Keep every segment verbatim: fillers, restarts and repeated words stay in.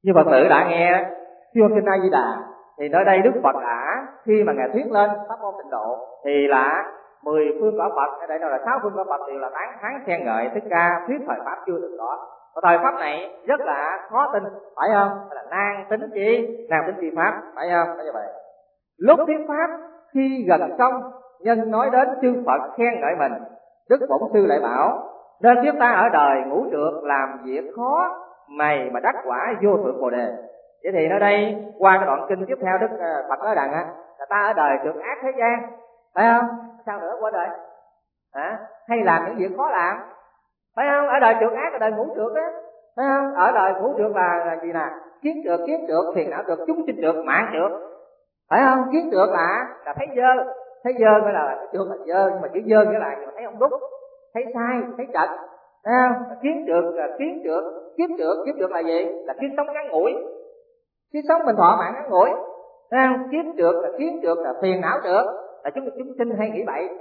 Như Phật tử đã nghe chuyên kinh A Di Đà thì nơi đây Đức Phật đã khi mà ngài thuyết lên pháp môn tịnh độ thì là mười phương cõi Phật, ở đây đâu là sáu phương cõi Phật đều là tán thán khen ngợi Thích Ca thuyết thời pháp chưa từng có. Và thời pháp này rất là khó tin, phải không? Là nan tính chi, nan tính chi pháp, phải không? Phải như vậy. Lúc thuyết pháp khi gần xong, nhân nói đến chư Phật khen ngợi mình, Đức Bổn Sư lại bảo: nên kiếp ta ở đời ngũ trượt làm việc khó, mày mà đắc quả vô thượng Bồ đề. Vậy thì ở đây qua cái đoạn kinh tiếp theo Đức Phật nói rằng á, là ta ở đời trượt ác thế gian, phải không? Sao nữa qua đời? Hả? Hay làm những việc khó làm, phải không? Ở đời trượt ác, ở đời ngũ trượt á, phải không? Ở đời ngũ trượt là, là gì nè? Kiến trượt, kiến trượt, phiền não trượt, chúng sinh trượt, mạng trượt, phải không? Kiến trượt là là thấy dơ, thấy dơ nghĩa là cái trượt là dơ, nhưng mà chữ dơ nghĩa là thấy không đúng, thấy sai, thấy chật, thấy không? Kiến trượt là kiến trượt, kiếp trượt, kiếp trượt là gì? Là kiếp sống ngắn ngủi, kiếp sống mình thọ mạng ngắn ngủi, thấy không? Kiếp trượt là kiến trượt là phiền não trượt, là chúng chúng sinh hay nghĩ bậy,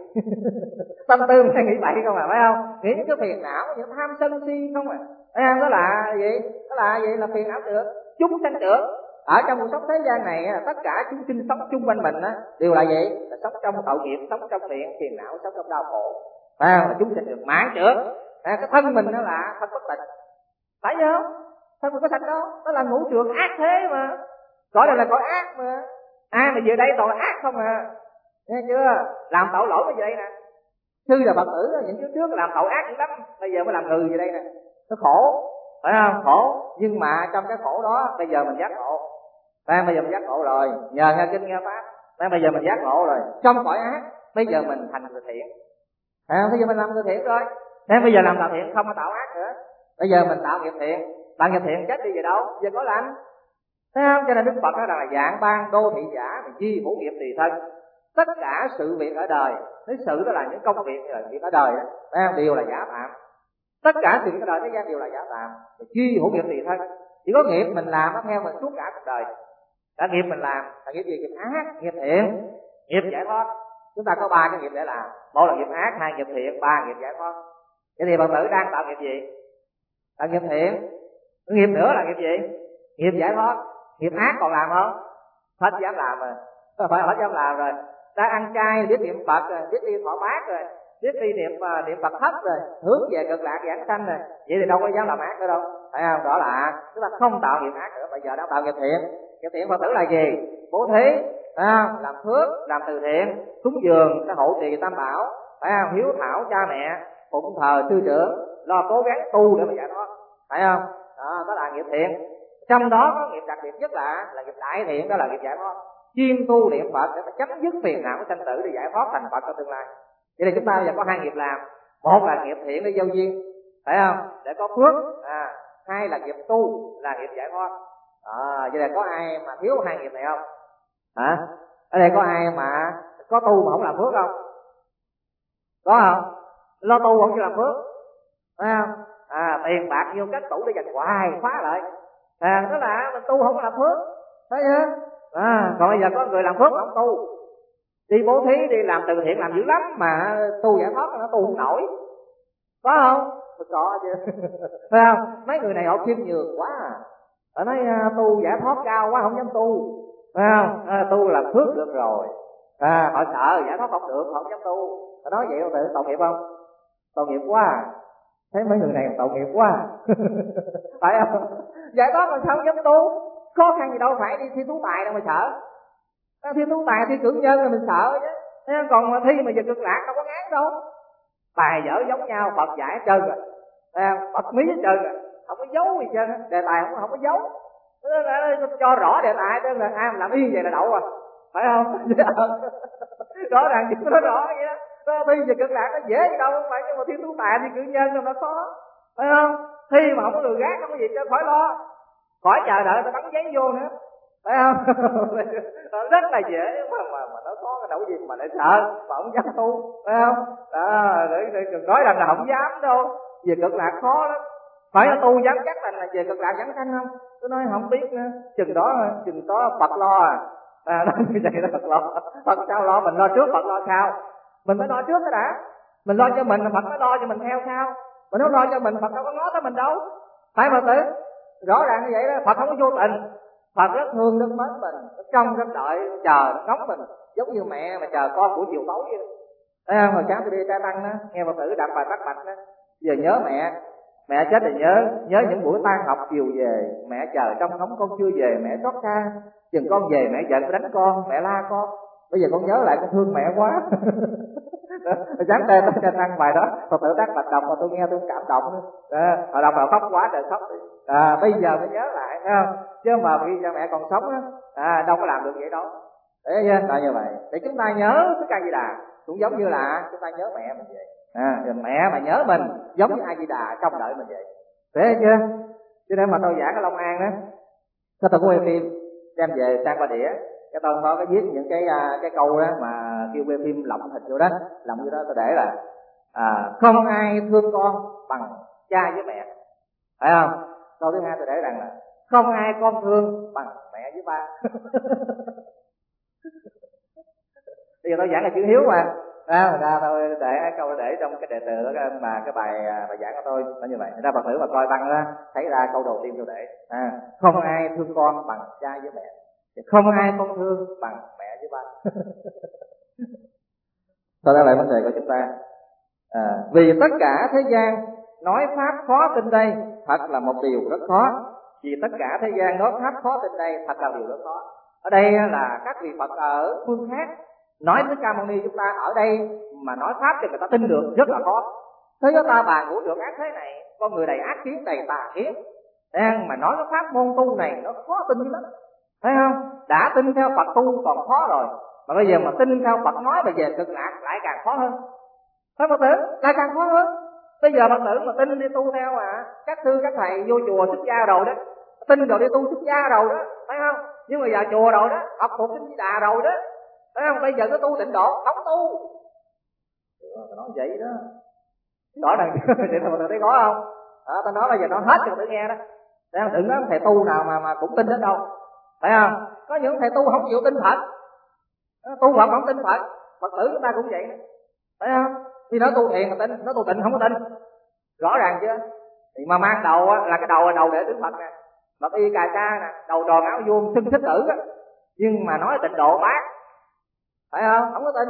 tâm tư hay nghĩ bậy không à, phải không? Nghĩ những cái phiền não, những tham sân si không à, phải không? Đó là gì? Đó là gì? Là phiền não trượt, chúng sanh trượt. Ở trong cuộc sống thế gian này tất cả chúng sinh sống chung quanh mình á đều là gì? Là sống trong tội nghiệp, sống trong phiền phiền não, sống trong đau khổ, phải không? Là chúng sinh trượt, mạng trượt. À, cái thân mình nó là thân bất tịnh, phải không? Thân mình có sạch đâu, đó là ngũ trượt ác thế mà, gọi là là cõi ác mà. Ai mà về đây toàn là ác không à, nghe chưa? Làm tội lỗi mới về đây nè. Sư là Phật tử những trước trước làm tội ác dữ lắm, bây giờ mới làm người về đây nè, nó khổ, phải không? Khổ, nhưng mà trong cái khổ đó bây giờ mình giác ngộ, phải bây giờ mình giác ngộ rồi, nhờ nghe kinh nghe pháp, phải bây giờ mình giác ngộ rồi, trong cõi ác bây giờ mình thành người thiện, à, bây giờ mình làm người thiện rồi, thế bây giờ làm tạo thiện không có tạo ác nữa, bây giờ mình tạo nghiệp thiện, tạo nghiệp thiện chết đi về đâu, giờ có lành, thấy không? Cho nên Đức Phật nói là dạng ban đô thị giả thì chi hữu nghiệp tùy thân. Tất cả sự việc ở đời, cái sự đó là những công việc là việc ở đời đó, đều là giả tạm. Tất cả sự việc ở đời thế gian đều là giả tạm, chi hữu nghiệp tùy thân. Chỉ có nghiệp mình làm nó theo mình suốt cả cuộc đời. Cả nghiệp mình làm là nghiệp gì? Nghiệp ác, nghiệp thiện, nghiệp giải thoát. Chúng ta có ba cái nghiệp để làm, một là nghiệp ác, hai nghiệp thiện, ba nghiệp giải thoát. Vậy thì Phật tử đang tạo nghiệp gì? Tạo nghiệp thiện. Nghiệp nữa là nghiệp gì? Nghiệp giải thoát. Nghiệp ác còn làm không? Hết dám làm rồi, phải hết dám làm rồi. Đã ăn chay, biết niệm Phật rồi, biết đi thọ bát rồi, biết đi niệm uh, niệm Phật thất rồi, hướng về cực lạc giảng sanh rồi, vậy thì đâu có dám làm ác nữa đâu, phải không? Đó là chúng ta không tạo nghiệp ác nữa, bây giờ đang tạo nghiệp thiện. Nghiệp thiện Phật tử là gì? Bố thí, à, làm phước, làm từ thiện, cúng dường, cái hộ trì tam bảo, phải không? Hiếu thảo cha mẹ, phụng thờ sư trưởng, lo cố gắng tu để mà giải thoát, phải không? Đó, đó là nghiệp thiện. Trong đó có nghiệp đặc biệt nhất là là nghiệp đại thiện, đó là nghiệp giải thoát. Chuyên tu niệm Phật để mà chấm dứt phiền não sanh tử để giải thoát thành Phật trong tương lai. Vậy thì chúng ta bây giờ có hai nghiệp làm, một là nghiệp thiện để giao duyên, phải không? Để có phước, à, hai là nghiệp tu là nghiệp giải thoát. À, vậy là có ai mà thiếu hai nghiệp này không? Hả? Ở đây có ai mà có tu mà không làm phước không? Có không? Lo tu không chịu làm phước, phải không? À, tiền bạc vô cách tủ để dành hoài khóa lại, à, đó là mình tu không có làm phước, thấy chưa? À, còn bây giờ có người làm phước mà không tu, đi bố thí, đi làm từ thiện làm dữ lắm mà tu giải thoát nó tu không nổi, có không? Có chứ, phải không? Mấy người này họ khiêm nhường quá à, họ nói uh, tu giải thoát cao quá không dám tu, phải không? À, tu làm phước được rồi, à, họ sợ giải thoát không được họ không dám tu, họ nói vậy tự tội nghiệp không? Tội nghiệp quá à. Thấy mấy người này tội nghiệp quá à. Phải không? Giải thoát mà sao không dám tu, khó khăn gì đâu phải đi thi tú tài đâu mà sợ, thi tú tài thi cử nhân là mình sợ chứ, còn mà thi mà giờ cực lạc đâu có ngán đâu, tài dở giống nhau, Phật giải hết trơn rồi, Phật mí hết trơn rồi, không có giấu gì trơn, đề tài không, không có giấu, cho rõ đề tài đó là ai mà làm y vậy là đậu à, phải không? Rõ ràng chỉ có rõ vậy đó. Thi về cực lạc nó dễ gì đâu, không phải, nhưng mà thi tú tài thi cử nhân là nó khó, phải không? Thi mà không có lừa gác không có gì cho khỏi lo, khỏi chờ đợi ta bắn giấy vô nữa, phải không? Rất là dễ mà mà mà nó có cái đâu gì mà lại sợ mà không dám tu, phải không? Đó, để, để đừng nói rằng là không dám đâu, về cực lạc khó lắm, phải là tu dám chắc là về cực lạc giảng sanh không? Tôi nói không biết nữa, chừng đó chừng đó Phật lo à, à nói như vậy đó, Phật lo, Phật sao lo, mình lo trước Phật lo sau, mình phải lo trước cái đã, mình lo cho mình Phật mới lo cho mình theo sau, mình không lo cho mình Phật đâu có ngó tới mình đâu, phải mà tử. Rõ ràng như vậy đó. Phật không có vô tình, Phật rất thương rất mến mình, rất trông rất đợi, chờ ngóng mình, giống như mẹ mà chờ con buổi chiều tối vậy. Thấy không? Hồi sáng tôi đi trai tăng đó, nghe Phật tử đọc bài Tắc Bạch đó, giờ nhớ mẹ, mẹ chết thì nhớ, nhớ những buổi tan học chiều về, mẹ chờ trong ngóng con chưa về, mẹ xót xa, chừng con về mẹ giận đánh con, mẹ la con, bây giờ con nhớ lại con thương mẹ quá. Sáng tên tôi đăng bài đó, Phật tử Tắc Bạch đọc mà tôi nghe tôi cảm động nữa. Họ đọc là khóc quá trời khóc. À, bây giờ mới nhớ lại, thấy không? Chứ mà khi cha mẹ còn sống á, à, đâu có làm được vậy đâu. Để là như vậy. Để chúng ta nhớ Thích Ca Di Đà cũng giống như là chúng ta nhớ mẹ mình vậy. À, mẹ mà nhớ mình giống như A Di Đà trông đợi mình vậy. Thế chưa? Cho nên mà tôi giảng ở Long An đó, cái tôi có quay phim đem về sang qua đĩa, cái tôi có cái viết những cái cái câu đó mà kêu quay phim lộng thịt vô đó, lộng vô đó tôi để là à, không ai thương con bằng cha với mẹ, phải không? Câu thứ hai tôi để rằng là không ai con thương bằng mẹ với ba. Bây giờ tôi giảng là chữ hiếu mà, à, ra tôi để câu để trong cái đề tựa đó mà cái bài bài giảng của tôi là như vậy. Ra Phật tử mà coi băng đó thấy ra câu đầu tiên tôi để à, không ai thương con bằng cha với mẹ, không ai con thương bằng mẹ với ba. Tôi đã lại vấn đề của chúng ta. À, vì tất cả thế gian nói pháp khó tin đây thật là một điều rất khó. Vì tất cả thế gian nói pháp khó tin đây thật là điều rất khó. Ở đây là các vị Phật ở phương khác nói với Ca Mâu Ni chúng ta ở đây mà nói pháp cho người ta tin được rất là khó. Thế chúng ta bàn vũ được ác thế này, con người đầy ác kiến đầy tà kiến, đang mà nói cái pháp môn tu này nó khó tin lắm, thấy không? Đã tin theo Phật tu còn khó rồi, mà bây giờ mà tin theo Phật nói bây giờ cực lạc lại càng khó hơn. Thấy Phật tử lại càng khó hơn. Bây giờ Phật tử mà tin đi tu theo à các sư các thầy vô chùa xuất gia rồi đó, tin rồi đi tu xuất gia rồi đó, thấy không? Nhưng mà giờ chùa rồi đó, học thuộc Kinh Di Đà rồi đó, thấy không? Bây giờ nó tu tịnh độ không tu. Tôi nói vậy đó, rõ ràng vậy mà Phật tử thấy có không? Đó, tôi nói bây giờ nó hết cho Phật tử nghe đó. Thấy không? Đừng nói thầy tu nào mà mà cũng tin hết đâu, phải không? Có những thầy tu không chịu tin Phật, tu Phật không tin Phật. Phật tử chúng ta cũng vậy đó, phải không? Khi nó tu thiền là tin, nó tu tịnh không có tin, rõ ràng chưa? Thì mà mang đầu á, là cái đầu là đầu để Đức Phật nè, Phật y cà sa nè, đầu tròn áo vuông xưng thích tử á, nhưng mà nói tịnh độ bác, phải không? Không có tin.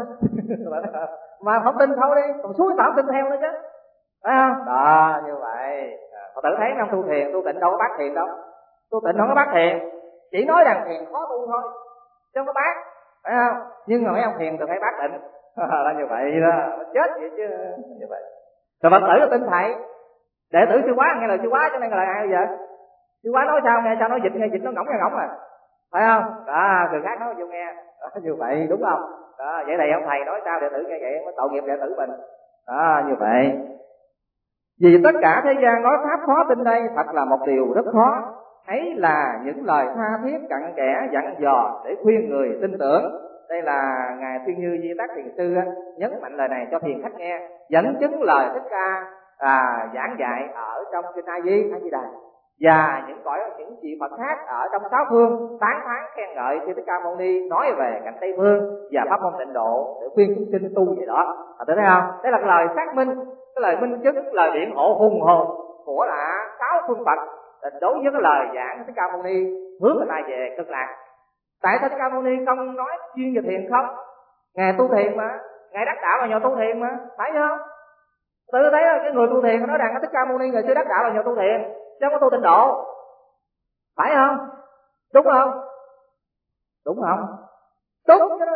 Mà không tin thôi đi, còn suối tảo tin theo nữa chứ, phải không? Đó, như vậy. Phật tử thấy không, tu thiền, tu tịnh đâu có bác thiền đâu, tu tịnh không có bác thiền, chỉ nói rằng thiền khó tu thôi, chứ không có bác, phải không? Nhưng mà mấy ông thiền thì phải bác tịnh. Là như vậy đó, chết vậy chứ, như vậy. Rồi Phật tử là tin thầy, đệ tử sư quá nghe lời sư quá, cho nên là ai bây giờ? Sư quá nói sao nghe sao, nói dịch nghe dịch nó ngỗng nghe ngỗng à, phải không? Đó, người khác nói vô nghe, đó, như vậy đúng không? Đó, vậy này ông thầy nói sao đệ tử nghe vậy mới tội nghiệp đệ tử mình. Đó, như vậy. Vì tất cả thế gian nói pháp khó tin đây thật là một điều rất khó. Ấy là những lời tha thiết cặn kẽ dặn dò để khuyên người tin tưởng. Đây là Ngài Thiên Như Di Tác Thiền Sư á, nhấn mạnh lời này cho thiền khách nghe, dẫn chứng lời Thích Ca à, giảng dạy ở trong Kinh A Di A Di Đà và những cõi những vị Phật khác ở trong sáu phương tán thán khen ngợi khi Thích Ca Mâu Ni nói về cảnh Tây Phương và pháp môn tịnh độ để khuyên chúng sinh tu vậy đó. À, thấy không? Đây là lời xác minh, cái lời minh chứng, lời biện hộ hùng hồn của là sáu phương Phật đối với cái lời giảng Thích Ca Mâu Ni hướng người ta về cực lạc. Tại sao Thích Ca Mâu Ni không nói chuyên về thiền không? Ngài tu thiền mà, Ngài đắc đạo là nhờ tu thiền mà, phải không? Tự thấy cái người tu thiền nói rằng Thích Ca Mâu Ni người chưa đắc đạo là nhờ tu thiền, chứ không có tu tịnh độ, phải không? Đúng không? Đúng không? Đúng cái đó,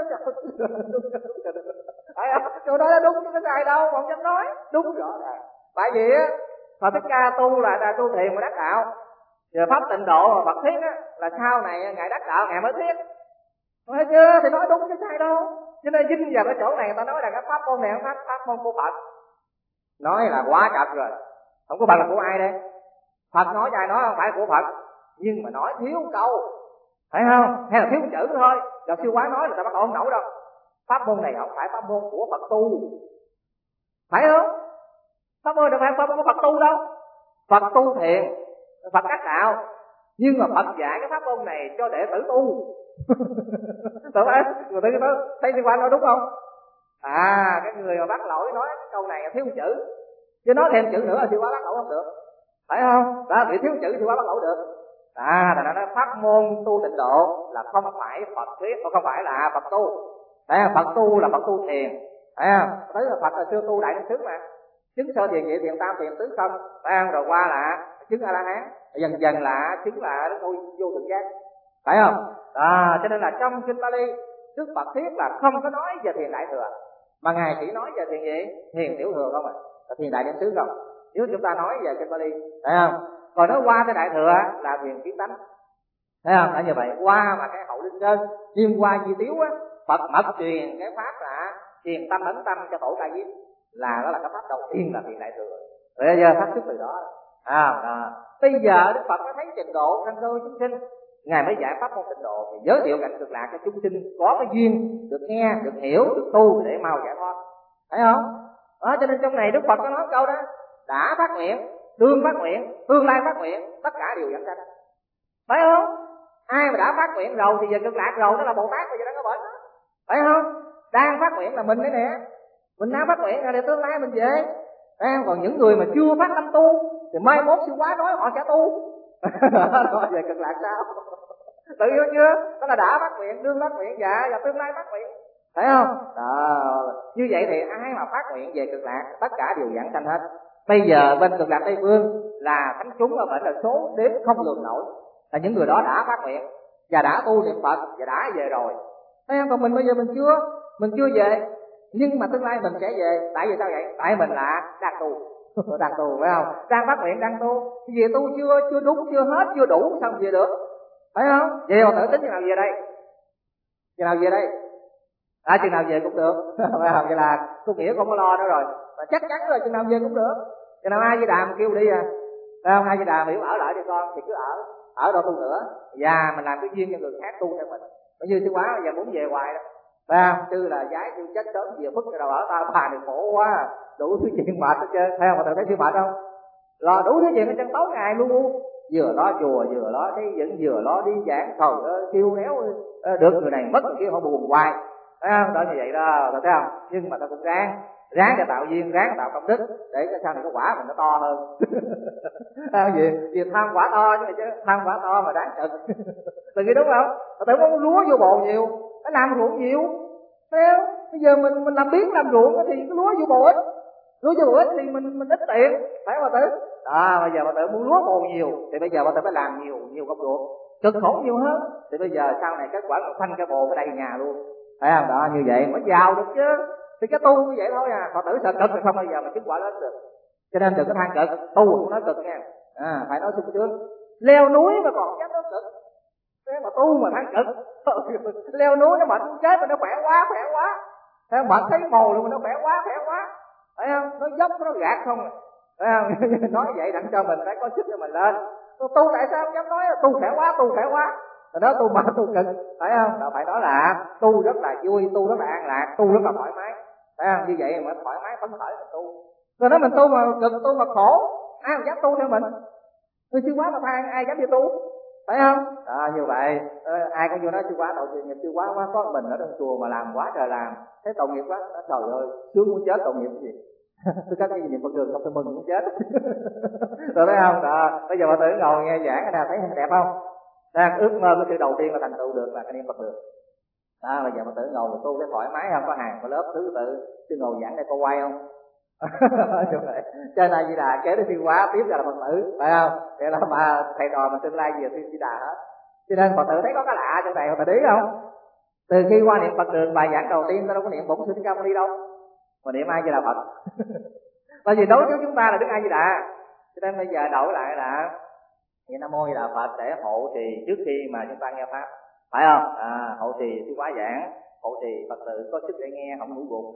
phải không? Chỗ đó là đúng chứ có sai đâu, không dám nói, đúng rõ ràng. Tại vì á, Phật Thích Ca tu là, là tu thiền mà đắc đạo. Giờ pháp tịnh độ mà Phật thuyết á là sau này Ngài đắc đạo Ngài mới thuyết, thấy chưa? Thì nói đúng chứ sai đâu. Cho nên dính vào cái chỗ này người ta nói là cái pháp môn này pháp pháp môn của Phật, nói là quá trật rồi. Không có Phật là của ai đây? Phật nói cho ai nói không phải của Phật, nhưng mà nói thiếu câu, phải không? Hay là thiếu chữ thôi. Rồi Sư Quá nói là ta bắt không nổi đâu. Pháp môn này không phải pháp môn của Phật tu, phải không? Pháp môn đâu phải pháp môn của Phật tu đâu. Phật tu thiền, Phật đắc đạo, nhưng mà Phật dạy cái pháp môn này cho đệ tử tu. Tự phải người ta nói thấy Sư Quang nói đúng không? À, cái người mà bắt lỗi nói cái câu này là thiếu chữ, chứ nói thêm chữ nữa là Sư Quang bắt lỗi không được. phải không? Đó, bị thiếu chữ thì quá bắt lỗi được. À, là nó pháp môn tu tịnh độ là không phải Phật thuyết, không phải là Phật tu. Phải không? Phật tu là Phật tu thiền, phải không? Tới là Phật là xưa tu đại niệm xứ mà, chứng sơ thiền nhị thiền tam thiền tứ không, phải không? Rồi qua là chứng A La Hán, dần dần là chứng là nó thôi vô thượng giác, phải không? À, cho nên là trong kinh Pali Đức Phật thuyết là không có nói về thiền đại thừa, mà ngài chỉ nói về thiền gì? Thiền tiểu thừa không à, là thiền đại niệm xứ không. Nếu chúng ta nói về kinh Pali, phải không? Còn nói qua cái đại thừa là thiền kiến tánh, thấy không? Đã như vậy qua mà cái hậu linh sơn liên qua di tiếu á, Phật mật truyền cái pháp là truyền tâm ấn tâm cho tổ ca diếp, là đó là cái pháp đầu tiên là thiền đại thừa. Rồi bây giờ phát xuất từ đó. À, à. Bây giờ Đức Phật có thấy trình độ sanh đôi chúng sinh, ngài mới giải pháp môn tịnh độ, thì giới thiệu cảnh cực lạc cho chúng sinh có cái duyên được nghe, được hiểu, được tu để mau giải thoát, thấy không? Đó, cho nên trong này Đức Phật có nói câu đó: đã phát nguyện, đương phát nguyện, tương lai phát nguyện, tất cả đều dẫn sanh, phải không? Ai mà đã phát nguyện rồi thì về cực lạc rồi, nó là Bồ Tát, bây giờ nó có bệnh đó, phải không? Đang phát nguyện là mình đấy nè, mình đang phát nguyện là để tương lai mình về, phải không? Còn những người mà chưa phát tâm tu thì mai mốt siêu quá nói họ sẽ tu rồi về cực lạc sao? Tự nhiên chưa? Đó là đã phát nguyện, đương phát nguyện, dạ, và tương lai phát nguyện, phải không? Đó, như vậy thì ai mà phát nguyện về cực lạc tất cả đều giảng sanh hết. Bây giờ bên cực lạc Tây Phương là thánh chúng ở bệnh là số đếm không lường nổi, là những người đó đã phát nguyện và đã tu niệm Phật và đã về rồi, thấy không? Còn mình bây giờ mình chưa, mình chưa về, nhưng mà tương lai mình sẽ về. Tại vì sao vậy? Tại mình là đang tu đang tu, phải không? Đang phát nguyện, đang tu, về tu chưa chưa đúng, chưa hết, chưa đủ, sao về được, phải không? Về mà tự tính chừng nào về đây, chừng nào về đây, à chừng nào về cũng được phải không? Vậy là tu nghĩa không có lo nữa rồi, mà chắc chắn rồi chừng nào về cũng được. Chừng nào ai với đàm kêu đi à, phải không? Ai với đàm biểu ở lại đi con thì cứ ở, ở đâu tu nữa, và mình làm cái duyên cho người khác tu theo mình. Bây giờ sư quá bây giờ muốn về hoài đó, phải không? Chứ là giái kêu chết sớm về phức cái đầu ở tao, bà này khổ quá, đủ thứ chuyện mệt hết trơn, thấy không? Mà tự thấy chưa mệt không? Lo đủ thứ chuyện ở chân tối ngày luôn luôn, vừa lo chùa, vừa lo đi vẫn vừa lo đi giảng, trời ơi kêu réo, được người này mất người kia họ buồn hoài, thấy không? Đó như vậy đó, thấy không? Nhưng mà tao cũng ráng ráng để tạo duyên, ráng tạo công đức để cái sau này cái quả mình nó to hơn à, gì gì tham quả to chứ, chứ tham quả to mà đáng cực tự nghĩ đúng không? Mà tự muốn lúa vô bồ nhiều, nó làm ruộng nhiều, thấy không? Bây giờ mình mình làm biến làm ruộng thì cái lúa vô bồ ít, lúa vô bồ ít thì mình mình ít tiền, phải không bà tử? À, bây giờ bà tử muốn lúa bồ nhiều thì bây giờ bà tử phải làm nhiều nhiều công ruộng, cực khổ nhiều hơn, thì bây giờ sau này kết quả là khoanh cái bồ cái đầy nhà luôn, phải không? Đó, như vậy mới giàu được chứ. Thì cái tu như vậy thôi à, Phật tử sợ cực thì không bao giờ mà chứng quả lớn được. Cho nên đừng có than cực, tu không nói cực nha, à, phải nói sung sướng. Leo núi mà còn dám nói cực, thế mà tu mà than cực leo núi nó mệt muốn chết mà nó khỏe quá, khỏe quá, thế mệt thấy mồ luôn mà nó khỏe quá, khỏe quá, phải không? Nó dốc nó gạt không, phải không? Nói vậy đặng cho mình phải có sức cho mình lên. Tu, tu tại sao không dám nói tu khỏe quá, tu khỏe quá, rồi đó tu mà tu cực, phải không? Đó phải nói là tu rất là vui, tu rất là an lạc, tu rất là thoải mái, phải không? Như vậy mà thoải mái phấn khởi mình tu. Rồi nói mình tu mà cực, tu mà khổ, ai mà dám tu theo mình? Người sư quá mà than, ai dám đi tu, phải không? À, như vậy à, ai cũng vô nói sư quá tội nghiệp, sư quá quá có mình ở trong chùa mà làm quá trời làm, thế tội nghiệp quá, nó trời ơi sướng muốn chết, tội nghiệp cái gì tôi có cái gì niệm Phật đường không tôi mừng muốn chết rồi thấy không? À, bây giờ bà tử ngồi nghe giảng cái nào thấy đẹp không? Đang ước mơ cái sự đầu tiên là thành tựu được là cái niệm Phật đường. Đó, bây giờ bà tử ngồi tu cái thoải mái không? Có hàng có lớp thứ tự, chứ ngồi giảng đây có quay không? Cho nên Di Đà kế đến Thiên Hóa tiếp ra là Phật tử, phải không? Vậy là mà thầy trò mình tương lai về Thiên Di Đà hết. Cho nên Phật tử thấy có cái lạ trong này, Phật tử biết không? Từ khi qua niệm Phật đường bài giảng đầu tiên ta đâu có niệm Bổn Sư Thích Ca Mâu Ni đâu, mà niệm ai Di Đà Phật. Bởi vì đối với chúng ta là Đức A Di Đà, cho nên bây giờ đổi lại là niệm Nam Mô Di Đà Phật để hộ trì trước khi mà chúng ta nghe pháp, phải không? À, hộ trì sư quá giảng, hộ trì Phật tử có sức để nghe, không ngủ gục.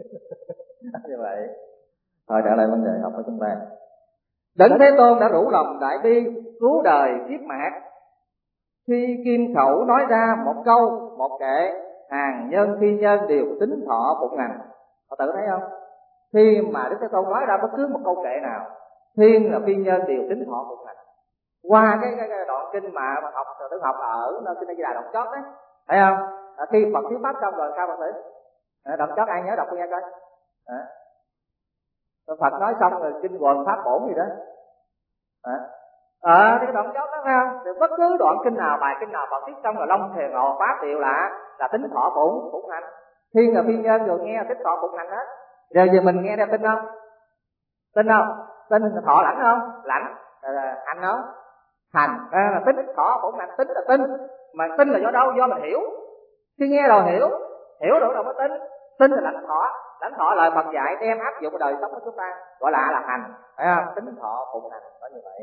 Như vậy. Thôi trở lại vấn đề học của chúng ta. Đấng Thế Tôn đã đủ lòng đại bi cứu đời kiếp mạt, khi kim khẩu nói ra một câu một kệ, hàng nhân phi nhân đều tính thọ phụng hành. Phật tử thấy không? Khi mà Đức Thế Tôn nói ra bất cứ một câu kệ nào, thiên là phi nhân đều tính thọ phụng hành. Qua cái, cái, cái đoạn kinh mà học tự học ở nơi kinh A Di Đà đoạn chót đấy, thấy không? À, khi Phật thuyết pháp xong rồi sao Phật tử? À, đoạn chót ai nhớ đọc nghe coi. À. Phật nói xong rồi kinh quần pháp bổn gì đó, Ờ cái đoạn dốc đó phải không? Thì bất cứ đoạn kinh nào, bài kinh nào Phật thuyết xong rồi long thiền ngộ pháp đều là là tính thọ phụng phụng hành. Thiên là phi nhân rồi nghe tính thọ phụng hành hết. Giờ giờ mình nghe ra tin không? Tin không? Tin là thọ lãnh không? Lãnh. Là hành không? Hành. À, là tính thọ phụng hành, tính là tin. Mà tin là do đâu? Do mình hiểu. Khi nghe rồi hiểu, hiểu rồi đâu mới tin. Tin là lãnh thọ, lãnh thọ lời Phật dạy đem áp dụng vào đời sống của chúng ta, gọi là là hành, phải không? Tính thọ phụng hành có như vậy.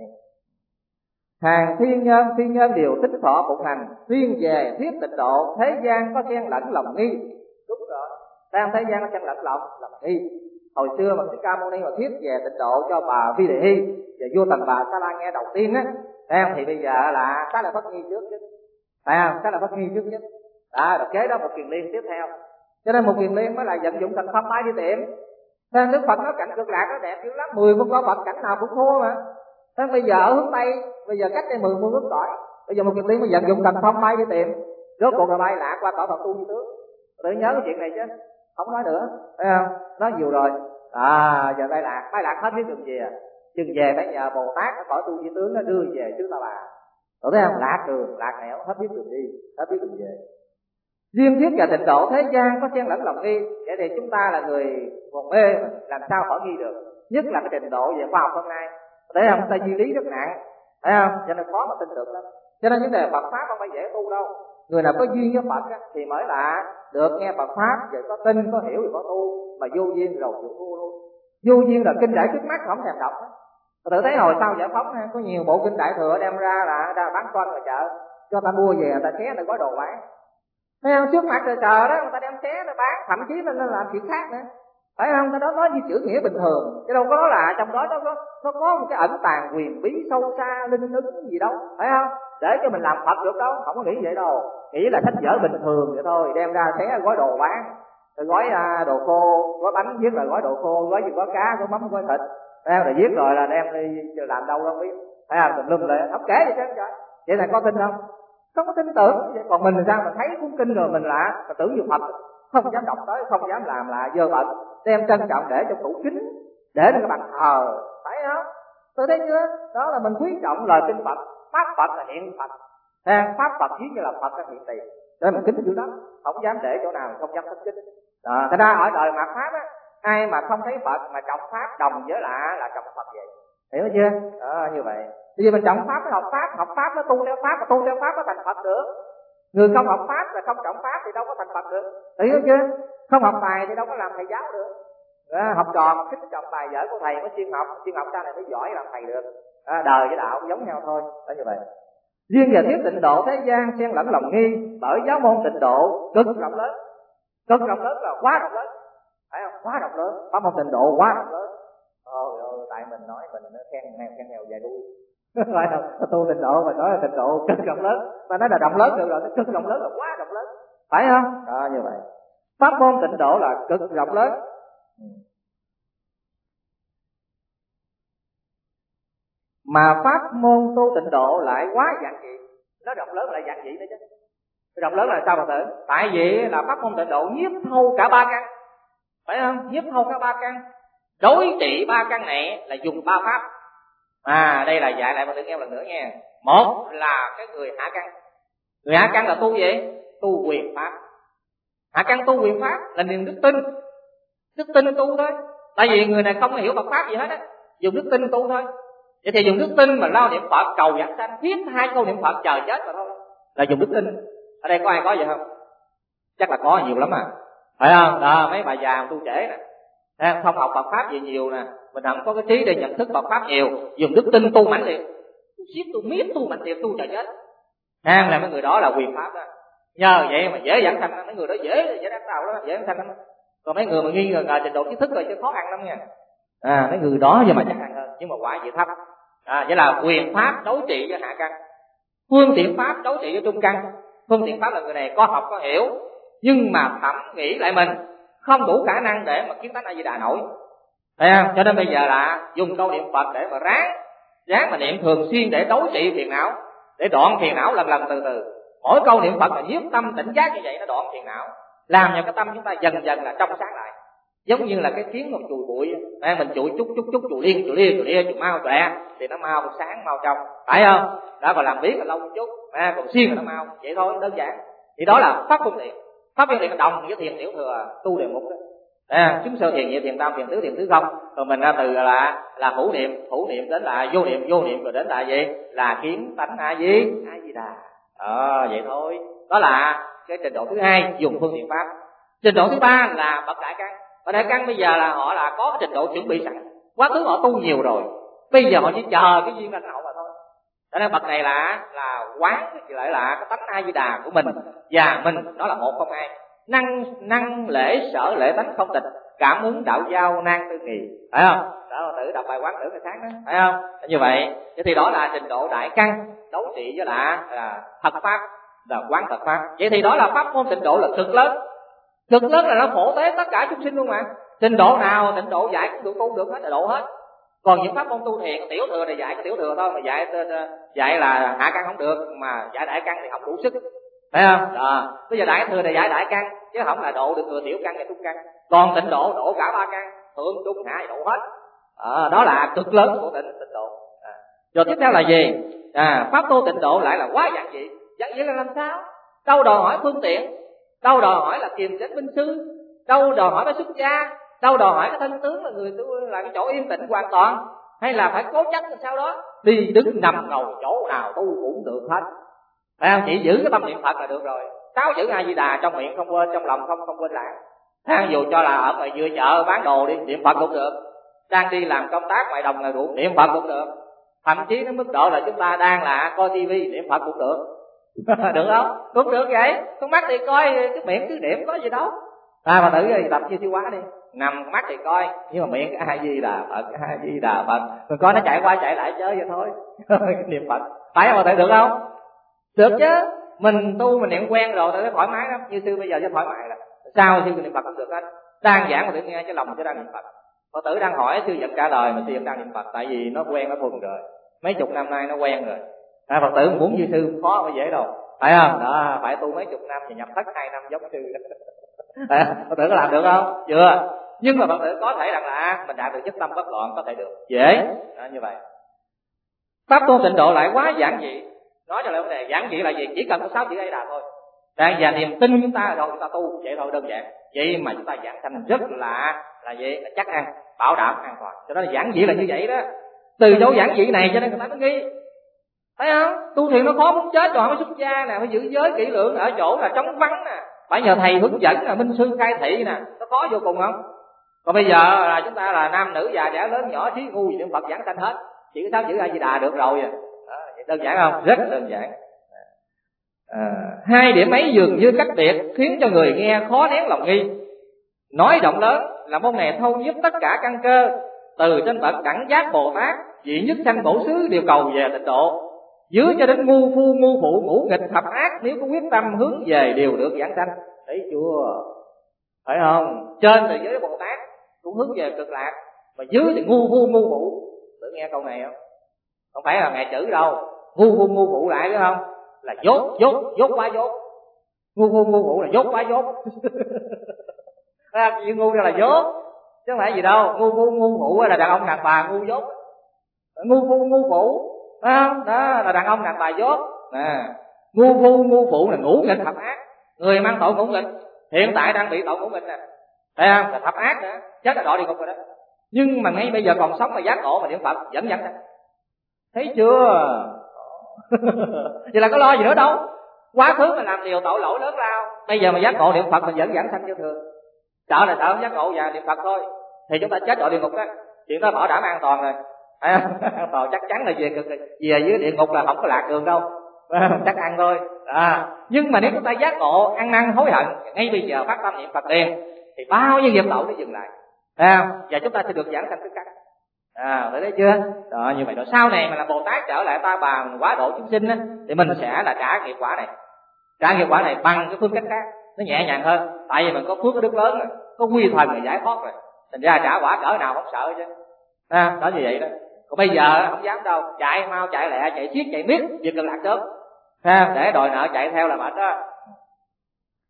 Hàng thiên nhân, thiên nhân đều tính thọ phụng hành, riêng về thuyết tịnh độ, thế gian có xen lẫn lòng nghi. Đúng rồi, đang thế gian có xen lẫn lòng lòng nghi. Hồi xưa mà Thích Ca Mâu Ni mà thuyết về tịnh độ cho bà Vi Đề Hy và vua Tần Bà Sa La nghe đầu tiên á, đang thì bây giờ là Xá Lợi Phất Nghi trước chứ, phải không? Xá Lợi Phất Nghi trước nhất. Đó, rồi kế đó một Kiền Liên tiếp theo. Cho nên một Kiền Liên mới là vận dụng thành phong mai đi tiệm. Nên Đức Phật nói cảnh cực lạc nó đẹp dữ lắm, mười phương có Phật cảnh nào cũng thua mà. Nên bây giờ ở hướng Tây, bây giờ cách đây mười phương hướng cõi, bây giờ một Kiền Liên mới vận dụng thành phong mai đi tiệm, rốt cuộc là bay lạc qua cõi Phật tu Di tướng. Tự nhớ cái chuyện này chứ, không nói nữa, thấy không? Nói nhiều rồi. À giờ bay lạc, bay lạc hết biết đường về, chừng về phải nhờ Bồ Tát ở cõi tu Di tướng nó đưa về xứ Ta Bà. Rồi thấy không? Lạc đường, lạc nẻo, hết biết đường đi, hết biết đường về. Riêng thuyết và tịnh độ thế gian có xen lẫn lòng nghi, vậy thì chúng ta là người còn mê làm sao khỏi nghi được, nhất là cái trình độ về khoa học hôm nay. Thấy không? Ta duy lý rất nặng, thấy không? Cho nên khó mà tin được lắm. Cho nên vấn đề Phật pháp không phải dễ tu đâu. Người nào có duyên với Phật á, thì mới là được nghe Phật pháp, rồi có tin, có hiểu, rồi có tu. Mà vô duyên rồi chịu tu luôn. Vô duyên là kinh đại trước mắt không thèm đọc. Tự thấy hồi sau giải phóng có nhiều bộ kinh đại thừa đem ra là ra bán con ngoài chợ, cho ta mua về, người ta xé, người gói đồ bán. Thấy không? Trước mặt trời trời đó người ta đem xé nó bán, thậm chí nó làm chuyện khác nữa, phải không? Ta đó nói như chữ nghĩa bình thường, chứ đâu có nói là trong đó nó có nó có một cái ẩn tàng quyền bí sâu xa linh ứng gì đâu, phải không? Để cho mình làm Phật được đâu, không có nghĩ vậy đâu, nghĩ là sách vở bình thường vậy thôi, đem ra xé gói đồ bán, rồi gói à, đồ khô, gói bánh viết là gói đồ khô, gói gì gói cá, gói mắm, gói thịt, thấy không? Rồi viết rồi là đem đi làm đâu đâu biết, thấy không? Tùm lum lại, không kể gì chứ, vậy này có tin không? Không có tin tưởng. Còn mình sao mà thấy cuốn kinh rồi mình lạ, mà tưởng như Phật, không dám đọc tới, không dám làm là dơ bẩn, đem trân trọng để trong tủ kính, để lên cái bàn thờ, phải không? Tôi thấy chưa? Đó là mình quý trọng lời kinh Phật, pháp Phật là hiện Phật, pháp Phật giống như là Phật là hiện tiền, nên mình kính dữ lắm, không dám để chỗ nào không dám thất kính. Đó, thế ra ở đời mạt pháp á, ai mà không thấy Phật mà trọng pháp đồng với lạ là trọng Phật vậy, hiểu chưa? Đó, như vậy. Bây giờ mình trọng pháp mới học pháp, học pháp nó tu theo pháp, mà tu theo pháp nó thành Phật được. Người không học pháp là không trọng pháp thì đâu có thành Phật được, hiểu chưa? Không học bài thì đâu có làm thầy giáo được. À, học trò thích trọng bài vở của thầy mới chuyên học, chuyên học sau này mới giỏi làm thầy được. À, đời với đạo giống nhau thôi, đó như vậy. Riêng về thuyết tịnh độ thế gian xen lẫn lòng nghi, bởi giáo môn tịnh độ cực rộng lớn, cực rộng lớn là quá rộng lớn, phải không? Quá rộng lớn, pháp môn tịnh độ quá rộng lớn. Ôi ôi, tại mình nói mình nó khen nghèo khen nghèo dài đuôi. Phải không? Tu tịnh độ mà nói là tịnh độ cực rộng lớn, mà nói là rộng lớn được rồi, nó cực rộng lớn là quá rộng lớn, phải không? Đó như vậy. Pháp môn tịnh độ là cực rộng lớn. Mà pháp môn tu tịnh độ lại quá giản dị, nó rộng lớn lại giản dị nữa chứ. Rộng lớn là sao mà tưởng? Tại vì là pháp môn tịnh độ nhiếp thâu cả ba căn, phải không? Nhiếp thâu cả ba căn, đối trị ba căn này là dùng ba pháp. À đây là dạy lại mà đừng nghe lần nữa nha. Một là cái người hạ căn, người hạ căn là tu gì? Tu quyền pháp. Hạ căn tu quyền pháp là niềm đức tin, đức tin tu thôi. Tại vì người này không hiểu Phật pháp gì hết á, dùng đức tin tu thôi. Vậy thì dùng đức tin mà lao niệm Phật cầu vãng sanh, viết hai câu niệm Phật chờ chết mà thôi, là dùng đức tin. Ở đây có ai có vậy không? Chắc là có nhiều lắm à, phải không? Đó, mấy bà già tu trễ nè, không học Phật pháp gì nhiều nè, mình không có cái trí để nhận thức Phật pháp nhiều, dùng đức tin tu mãnh liệt, tu siết tu miết tu mãnh liệt tu chờ chết. À, là mấy người đó là quyền pháp đó. Nhờ vậy mà dễ dẫn thành, mấy người đó dễ dễ đắc đạo lắm, dễ dẫn thành lắm. Còn mấy người mà nghi ngờ ngờ trình độ kiến thức rồi chứ khó ăn lắm nha. À, mấy người đó nhưng mà chắc ăn hơn, nhưng mà quả gì thấp. À, vậy là quyền pháp đối trị với hạ căn, phương tiện pháp đối trị với trung căn. Phương tiện pháp là người này có học có hiểu, nhưng mà thẩm nghĩ lại mình không đủ khả năng để mà kiến tánh A Di Đà nổi, thấy không? Cho nên bây giờ là dùng câu niệm Phật để mà ráng ráng mà niệm thường xuyên để đối trị phiền não, để đoạn phiền não lần lần từ từ. Mỗi câu niệm Phật là nhiếp tâm tỉnh giác như vậy, nó đoạn phiền não, làm cho cái tâm chúng ta dần dần là trong sáng lại. giống như là cái kiến một chùi bụi à, mình chùi chút chút chút chùi liên chùi lia chùi lia chùi mau chọe thì nó mau sáng mau trong, phải không? Đó, còn làm biết là lâu một chút à, còn xiên là nó mau, vậy thôi, đơn giản. Thì đó là pháp phương tiện. Pháp phương tiện đồng với thiền tiểu thừa tu đề mục đó. À, chúng sơ thiền, nhị thiền, tam thiền, tứ thiền, tứ không. Rồi mình ra từ là là hữu niệm, hữu niệm đến là vô niệm, vô niệm rồi đến là gì? Là kiến tánh A Di, A Di Đà. Ờ, vậy thôi. Đó là cái trình độ thứ hai dùng phương tiện pháp. Trình độ thứ ba là bậc đại căn. Bậc đại căn bây giờ là họ là có cái trình độ chuẩn bị sẵn, quá khứ họ tu nhiều rồi, bây giờ họ chỉ chờ cái duyên đảnh hậu mà thôi. Cho nên bậc này là là quán cái lại là cái tánh A Di Đà của mình, và mình đó là một không hai, năng năng lễ sở lễ tánh không tịch, cảm ứng đạo giao nan tư nghì, phải không? Đó, tự đọc bài quán tử ngày sáng đó, phải không? Như vậy thì đó là trình độ đại căn đấu trị với là, là thật pháp, là quán thật pháp. Vậy thì đó là pháp môn trình độ là cực lớn. Cực lớn là nó phổ tế tất cả chúng sinh luôn mà. Trình độ nào trình độ dạy cũng được, tu được hết, là độ hết. Còn những pháp môn tu thiền tiểu thừa thì dạy cái tiểu thừa thôi, mà dạy dạy là hạ căn không được, mà dạy đại căn thì không đủ sức, phải không? Đó, bây giờ đại thừa thì dạy đại căn chứ không là độ được người tiểu căn và trung căn. Còn tịnh độ độ cả ba căn, thượng trung hạ độ hết. À, đó là cực lớn của tịnh tịnh độ. À. Rồi tiếp theo là gì? À, pháp tu tịnh độ lại là quá giản dị. Giản dị là làm sao? Đâu đòi hỏi phương tiện, đâu đòi hỏi là kiềm chế binh sư, đâu đòi hỏi phải xuất gia, đâu đòi hỏi cái thân tướng là người là cái chỗ yên tĩnh hoàn toàn, hay là phải cố chấp làm sao đó, đi đứng nằm ngồi chỗ nào tu cũng được hết. Phải không? Chỉ giữ cái tâm niệm Phật là được rồi. Sáu chữ A Di Đà trong miệng không quên, trong lòng không không quên lại. À, dù cho là ở ngoài vừa chợ bán đồ đi niệm Phật cũng được, đang đi làm công tác ngoài đồng là đủ niệm Phật cũng được, thậm chí đến mức độ là chúng ta đang là coi tivi niệm Phật cũng được. Được không? Cũng được vậy. Con mắt thì coi, cái miệng cứ niệm có gì đâu. À, mà thử tập như siêu hóa đi, nằm mắt thì coi, nhưng mà miệng A Di Đà Phật, A Di Đà Phật, rồi coi nó chạy qua chạy lại chơi vậy thôi. Niệm Phật phải không? Mà được không? Được chứ. Mình tu mình niệm quen rồi thì nó thoải mái lắm. Như sư bây giờ cho thoải mái là sao sư niệm Phật cũng được hết. Đang giảng mà tự nghe cái lòng cho đang niệm Phật. Phật tử đang hỏi sư vẫn trả lời mà sư vẫn đang niệm Phật, tại vì nó quen, nó thuần rồi, mấy chục năm nay nó quen rồi. À, Phật tử muốn như sư khó không dễ đâu, phải không? Đó, phải tu mấy chục năm thì nhập thất hai năm giống sư. À, Phật tử có làm được không? Chưa. Nhưng mà Phật tử có thể rằng là mình đạt được nhất tâm bất loạn, có thể được, dễ. Đó, như vậy. Pháp tu tịnh độ lại quá giản dị. Nói cho lại vấn đề giản dị là gì? Chỉ cần có sáu chữ A Di Đà thôi. Đang và niềm tin chúng ta rồi chúng ta tu vậy thôi, đơn giản. Vậy mà chúng ta giảng sanh rất là là gì? Là chắc ăn, bảo đảm an toàn. Cho nên là giản dị là như vậy đó. Từ chỗ giản dị này cho nên người ta mới nghi. Thấy không? Tu thiền nó khó muốn chết rồi, mới xuất gia nè, phải giữ giới kỹ lưỡng, ở chỗ là trống vắng nè, phải nhờ thầy hướng dẫn là minh sư khai thị nè, nó khó vô cùng không? Còn bây giờ là chúng ta là nam nữ già trẻ lớn nhỏ trí ngu gì niệm Phật giảng sanh hết, chỉ có sáu chữ A Di Đà được rồi. Đó, vậy đơn giản không? Rất đơn giản. À, hai điểm ấy dường như cách biệt khiến cho người nghe khó nén lòng nghi. Nói rộng lớn là môn này thâu giúp tất cả căn cơ, từ trên bậc đẳng giác Bồ Tát, vị nhất sanh bổ xứ đều cầu về tịnh độ, dưới cho đến ngu phu ngu phụ ngũ nghịch thập ác, nếu có quyết tâm hướng về đều được giảng sanh. Thấy chưa? Phải không? Trên là giới Bồ Tát cũng hướng về cực lạc, mà dưới thì ngu phu ngu phụ. Tự nghe câu này không? Không phải là ngày chữ đâu. Ngu phu ngu phụ lại phải không? Là dốt, dốt, dốt quá dốt. Ngu phu ngu phụ là dốt quá dốt. Như ngu ra là dốt, chứ không phải gì đâu. Ngu phu ngu phụ là đàn ông đàn bà ngu dốt. Ngu phu ngu phụ, phải không? Đó là đàn ông đàn bà dốt. À, ngu phu ngu phụ là ngũ nghịch thập ác, người mang tội ngũ nghịch, hiện tại đang bị tội ngũ nghịch nè, thấy không? Là thập ác nữa, chết là đọa địa ngục rồi đó. Nhưng mà ngay bây giờ còn sống mà giác ngộ mà niệm Phật vẫn dẫn sanh. Thấy chưa? Vậy là có lo gì nữa đâu. Quá khứ mà làm điều tội lỗi lớn lao, bây giờ mà giác ngộ niệm Phật mình vẫn dẫn sanh như thường. Sợ là sợ không giác ngộ và niệm Phật thôi thì chúng ta chết đọa địa ngục đó. Chuyện đó bảo đảm an toàn rồi. An toàn chắc chắn là về cực về dưới địa ngục là không có lạc đường đâu. Chắc ăn thôi. À, nhưng mà nếu chúng ta giác ngộ, ăn năn hối hận, ngay bây giờ phát tâm niệm Phật liền, thì bao nhiêu nghiệp tội nó dừng lại. À, và chúng ta sẽ được giảng sanh tức khắc. À, thấy chưa? Đó, như vậy rồi sau này mà là Bồ Tát trở lại ta bà quá độ chúng sinh á, thì mình sẽ là trả nghiệp quả này, trả nghiệp quả này bằng cái phương cách khác, nó nhẹ nhàng hơn. Tại vì mình có phước có đức lớn rồi, có quy thần là giải thoát rồi, thành ra trả quả cỡ nào không sợ chứ. À, đó như vậy đó. Còn bây giờ không dám đâu, chạy mau chạy lẹ, chạy xiết chạy miết, việc cần lạc sớm. À, để đòi nợ chạy theo là mệt đó.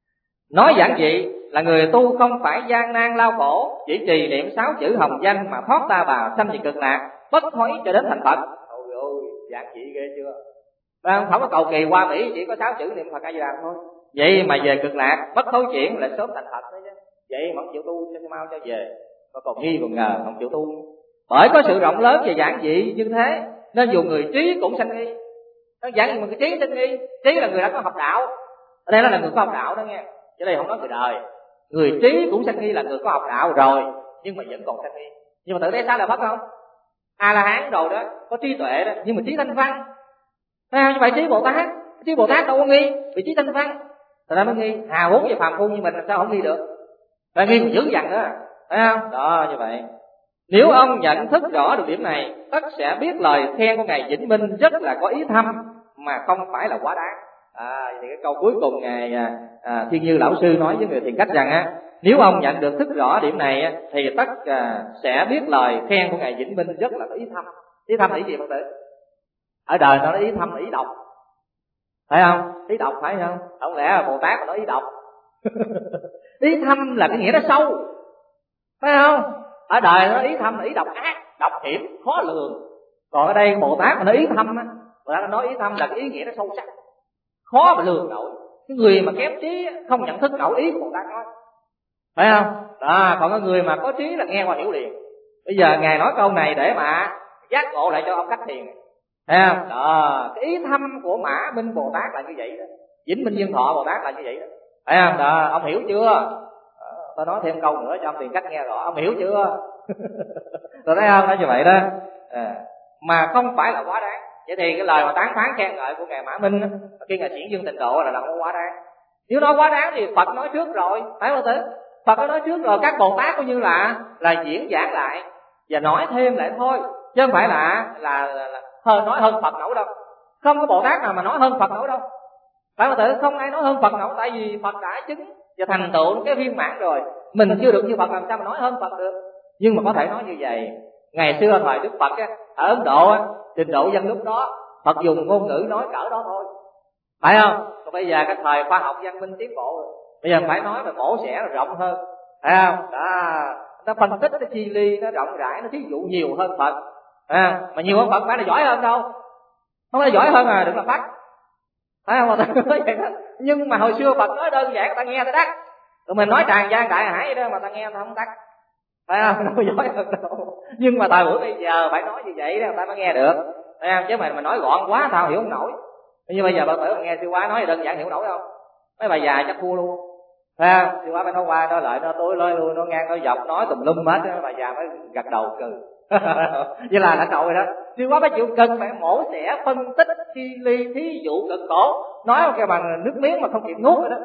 Nói giản dị là người tu không phải gian nan lao khổ, chỉ trì niệm sáu chữ hồng danh mà thoát ta bà sanh về cực lạc, bất thối cho đến thành Phật. Ôi ôi, giản dị ghê chưa? Không, không có cầu kỳ qua Mỹ, chỉ có sáu chữ niệm Phật A Di Đà thôi. Vậy mà về cực lạc bất thối chuyển là sớm thành Phật đấy chứ. Vậy mà không chịu tu cho mau cho về, mà còn nghi còn ngờ không chịu tu. Bởi có sự rộng lớn và giản dị như thế nên dù người trí cũng sanh nghi. Nó giản dị mà cái trí sanh nghi, trí là người đã có học đạo. Ở đây nó là người có học đạo đó nghe. Chứ đây không nói người đời. Người trí cũng sanh nghi là người có học đạo rồi, nhưng mà vẫn còn sanh nghi. Nhưng mà tự thấy sao là Phật không? A La Hán đồ đó, có trí tuệ đó, nhưng mà trí thanh văn. Thấy như vậy trí Bồ Tát, trí Bồ Tát đâu có nghi, vì trí thanh văn. Thật ra mới nghi, hào hứng về phàm phu như mình làm sao không nghi được? Phải nghi còn dữ dằn nữa, thấy không? Đó như vậy. Nếu ông nhận thức rõ được điểm này, tất sẽ biết lời khen của ngài Vĩnh Minh rất là có ý thâm mà không phải là quá đáng. À, thì cái câu cuối cùng ngài à, à, Thiên Như lão sư nói với người thiền cách rằng á, nếu ông nhận được thức rõ điểm này á, thì tất à, sẽ biết lời khen của ngài Vĩnh Minh rất là có ý thâm. Ý thâm là ý gì Phật tử? Ở đời nó nói ý thâm là ý độc, phải không? Ý độc phải không? Không lẽ là Bồ Tát mà nói ý độc? Ý thâm là cái nghĩa nó sâu, phải không? Ở đời nó ý thâm là ý độc ác, độc hiểm, khó lường. Còn ở đây Bồ Tát mà nói ý thâm á, Bồ Tát nói ý thâm là cái ý nghĩa nó sâu sắc, khó mà lường nổi. Cái người mà kém trí không nhận thức nổi ý của Bồ Tát nói, phải không? Đó, còn cái người mà có trí là nghe qua hiểu liền. Bây giờ ngài nói câu này để mà giác ngộ lại cho ông khách thiền, thấy không? Đó, cái ý thâm của Mã Minh Bồ Tát là như vậy đó, Vĩnh Minh Dương Thọ Bồ Tát là như vậy đó, thấy không? Đó, ông hiểu chưa? Đó, tôi nói thêm câu nữa cho ông tiền cách nghe rõ, ông hiểu chưa? Tôi thấy không? Nói như vậy đó, à, mà không phải là quá đáng. Vậy thì cái lời mà tán phán khen ngợi của ngài Mã Minh khi ngài Diễn Dương Tịnh Độ là không quá đáng. Nếu nói quá đáng thì Phật nói trước rồi, phải không thế? Phật có nói trước rồi, các Bồ Tát coi như là là diễn giảng lại và nói thêm lại thôi, chứ không phải là là, là, là hơn nói hơn Phật nổi đâu. Không có Bồ Tát nào mà nói hơn Phật nổi đâu, phải không? Tự không ai nói hơn Phật nổi, tại vì Phật đã chứng và thành tựu cái viên mãn rồi, mình chưa được như Phật làm sao mà nói hơn Phật được. Nhưng mà có thể nói như vậy. Ngày xưa thời Đức Phật á, ở Ấn Độ á, trình độ dân lúc đó Phật dùng ngôn ngữ nói cỡ đó thôi, phải không? Còn bây giờ cái thời khoa học văn minh tiến bộ rồi, bây giờ phải nói mà mổ xẻ là rộng hơn, phải không? Đó, nó phân tích, nó chi ly, nó rộng rãi, nó thí dụ nhiều hơn Phật, à, mà nhiều hơn Phật phải là giỏi hơn đâu, không phải giỏi hơn à, đừng làm bắt, phải không? Nói vậy đó. Nhưng mà hồi xưa Phật nói đơn giản ta nghe ta đắc, tụi mình nói tràn gian đại hải đó mà ta nghe ta không đắc, phải không? Đâu giỏi hơn đâu. Nhưng mà thời buổi bây giờ phải nói như vậy đó ta mới nghe được, phải không? Chứ mà mà nói gọn quá tao hiểu không nổi. Nhưng bây giờ bạn tưởng nghe Sư Quá nói đơn giản hiểu nổi không? Mấy bà già chắc thua luôn, phải không? Sư Quá phải nói qua nói lại, nó tối lối lui, nó ngang nó dọc, nói tùm lum hết đó, bà già mới gật đầu cười. Vậy là lãnh đạo rồi đó. Sư Quá phải chịu cân, phải mổ xẻ, phân tích, chi ly, thí dụ cực khổ, nói cái bằng nước miếng mà không kịp nuốt rồi đó.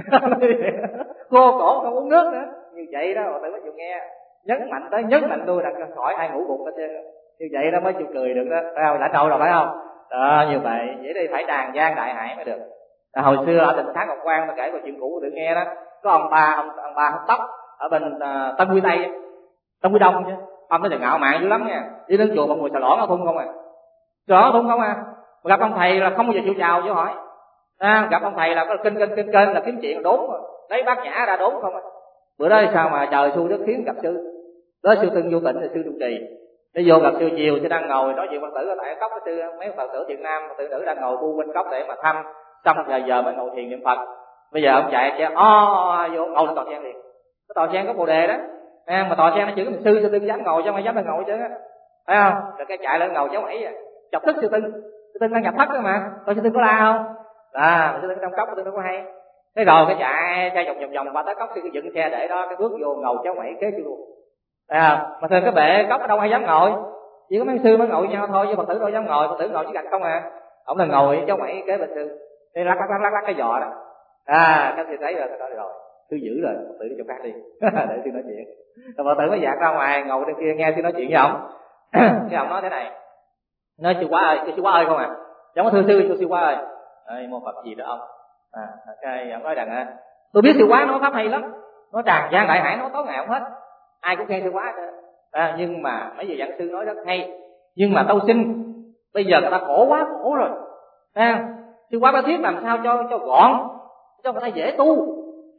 Khô cổ không uống nước nữa, như vậy đó mà tự mới chịu nghe. Nhấn mạnh tới nhấn mạnh lui đặt khỏi ai ngủ bụng hết trơn, như vậy đó mới chịu cười được đó, phải không? Lãnh đạo rồi phải không? Đó, như vậy vậy thì phải tràn gian đại hải mới được. À, hồi xưa ở tỉnh Thác Ngọc Quang mà kể một chuyện cũ tự nghe đó, có ông ba ông, ông ba hút tóc ở bên uh, Tân Quy Tây, Tân Quy Đông chứ, ông nói là ngạo mạn dữ lắm nha, đi đến chùa mọi người xà lõn ở thun không à, xà lõn thun không à, mà gặp ông thầy là không bao giờ chịu chào chứ hỏi, à, gặp ông thầy là có kinh kinh kinh kinh là kiếm chuyện đốn mà, lấy bát nhã ra đốn không à. Bữa đó sao mà trời xui đất khiến gặp sư, đó sư Tân Vô Tịnh là sư Trụ Trì. Đi vô gặp sư chiều, sư đang ngồi nói chuyện Phật tử ở tại cốc, cái sư mấy Phật tử Việt Nam, Phật tử nữ đang ngồi bu quanh cốc để mà thăm, xong giờ giờ mới ngồi thiền niệm Phật. Bây giờ ông chạy che o vô ngồi lên tòa sen liền. Cái tòa sen có bồ đề đó, à, mà tòa sen nó chỉ có sư sư Tân dám ngồi chứ không ai dám lên ngồi chứ, phải không? Rồi cái chạy lên ngồi cháu ấy à, chọc tức sư Tân, sư Tân đang nhập thất đó mà, coi sư Tân có la không? À, sư Tân trong cốc, sư Tân đâu có hay. Thế rồi cái chạy chạy vòng vòng vòng qua tới cốc, sư dựng xe để đó, cái bước vô ngồi cháu ấy kế sư luôn. À, mà thường cái bệ cốc ở đâu ai dám ngồi, chỉ có mấy sư mới ngồi với nhau thôi, chứ Phật tử đâu dám ngồi, Phật tử ngồi chỉ gạch không à. Ông là ngồi cháu mày kế bên sư, đi lắc lắc lắc lắc lắc cái giò đó, à cái sư thấy rồi, nói rồi sư giữ rồi, Phật tử đi chỗ khác đi để sư nói chuyện. Rồi Phật tử mới dạt ra ngoài ngồi bên kia nghe sư nói chuyện với ông. Cái ông nói thế này, nói sư Quá ơi, sư Quá ơi không à, chẳng có thưa sư, cho sư Quá ơi, ơi mô Phật gì đó ông. À cái ông nói rằng tôi biết sư Quá nói pháp hay lắm, nó tràn gian đại hải, nó tối ngày không hết, ai cũng khen sư Quá đó. À, nhưng mà mấy vị giảng sư nói rất hay, nhưng mà tâu xin bây giờ người ta khổ quá khổ rồi, à, sư Quá Bá Thiết làm sao cho cho gọn, cho người ta dễ tu,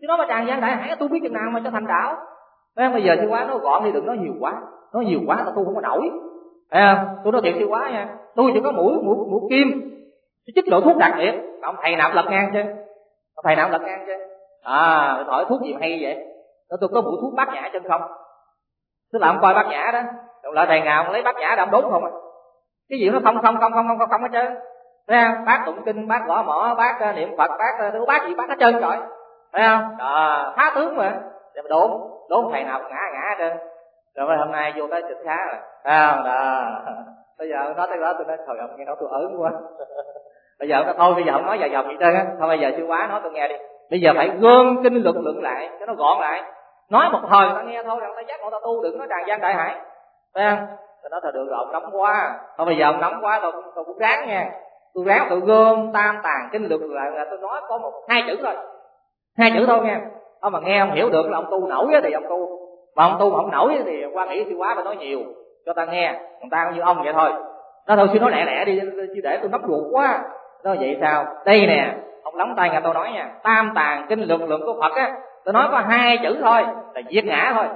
chứ nó mà tràn gian đại hải tôi biết chừng nào mà cho thành đạo. Thấy không? Bây giờ sư quá nó gọn thì đừng nói nhiều quá, nói nhiều quá tao tu không có nổi. Thấy không? Tôi nói thiệt sư quá nha, tôi chỉ có mũi mũi mũi kim, chất lượng thuốc đặc biệt, ông thầy nào lật ngang chứ, ông thầy nào lật ngang chứ. À, hỏi thuốc gì mà hay vậy? Tôi tôi có mũi thuốc bát nhã chân không? Tức là ông coi bát nhã đó, rồi lại thầy nào lấy bát nhã để ông đốn không à? Cái gì nó không không không không không không không hết trơn. Thấy không? Bác tụng kinh, bác gõ mõ, bác niệm Phật, bác thứ bác gì bác hết trơn rồi. Thấy không? Đó, phá tướng mà. Rồi đốn, đốn thầy nào ngã ngã hết trơn. Rồi hôm nay vô tới xịt khá rồi. Thấy không? Đó. Bây giờ nói tới đó tôi nói thôi ông nghe nói tôi ớn quá. Bây giờ nó thôi bây giờ không nói dài dòng gì trơn á. Thôi bây giờ sư quá nói tôi nghe đi. Bây giờ phải gom kinh luật luận lại cho nó gọn lại. Nói một thời người ta nghe thôi, người ta giác người ta tu, đừng nói tràn gian đại hải. Thấy không? Tôi nói thôi được rồi, ông nóng quá. Thôi bây giờ ông nóng quá tôi, tôi cũng ráng nha. Tôi ráng tôi gom tam tàng kinh luật lại là tôi nói có một hai chữ thôi. Hai chữ thôi nha. Ông mà nghe ông hiểu được là ông tu nổi thì ông tu. Mà ông tu mà ông nổi thì qua nghĩ sư quá phải nói nhiều cho ta nghe. Người ta cũng như ông vậy thôi. Nói thôi sư nói lẹ lẹ đi chứ để tôi nóng ruột quá. Nói vậy sao? Đây nè, ông lóng tay nghe tôi nói nha. Tam tàng kinh luật luận của Phật á, tôi nói có hai chữ thôi là diệt ngã thôi.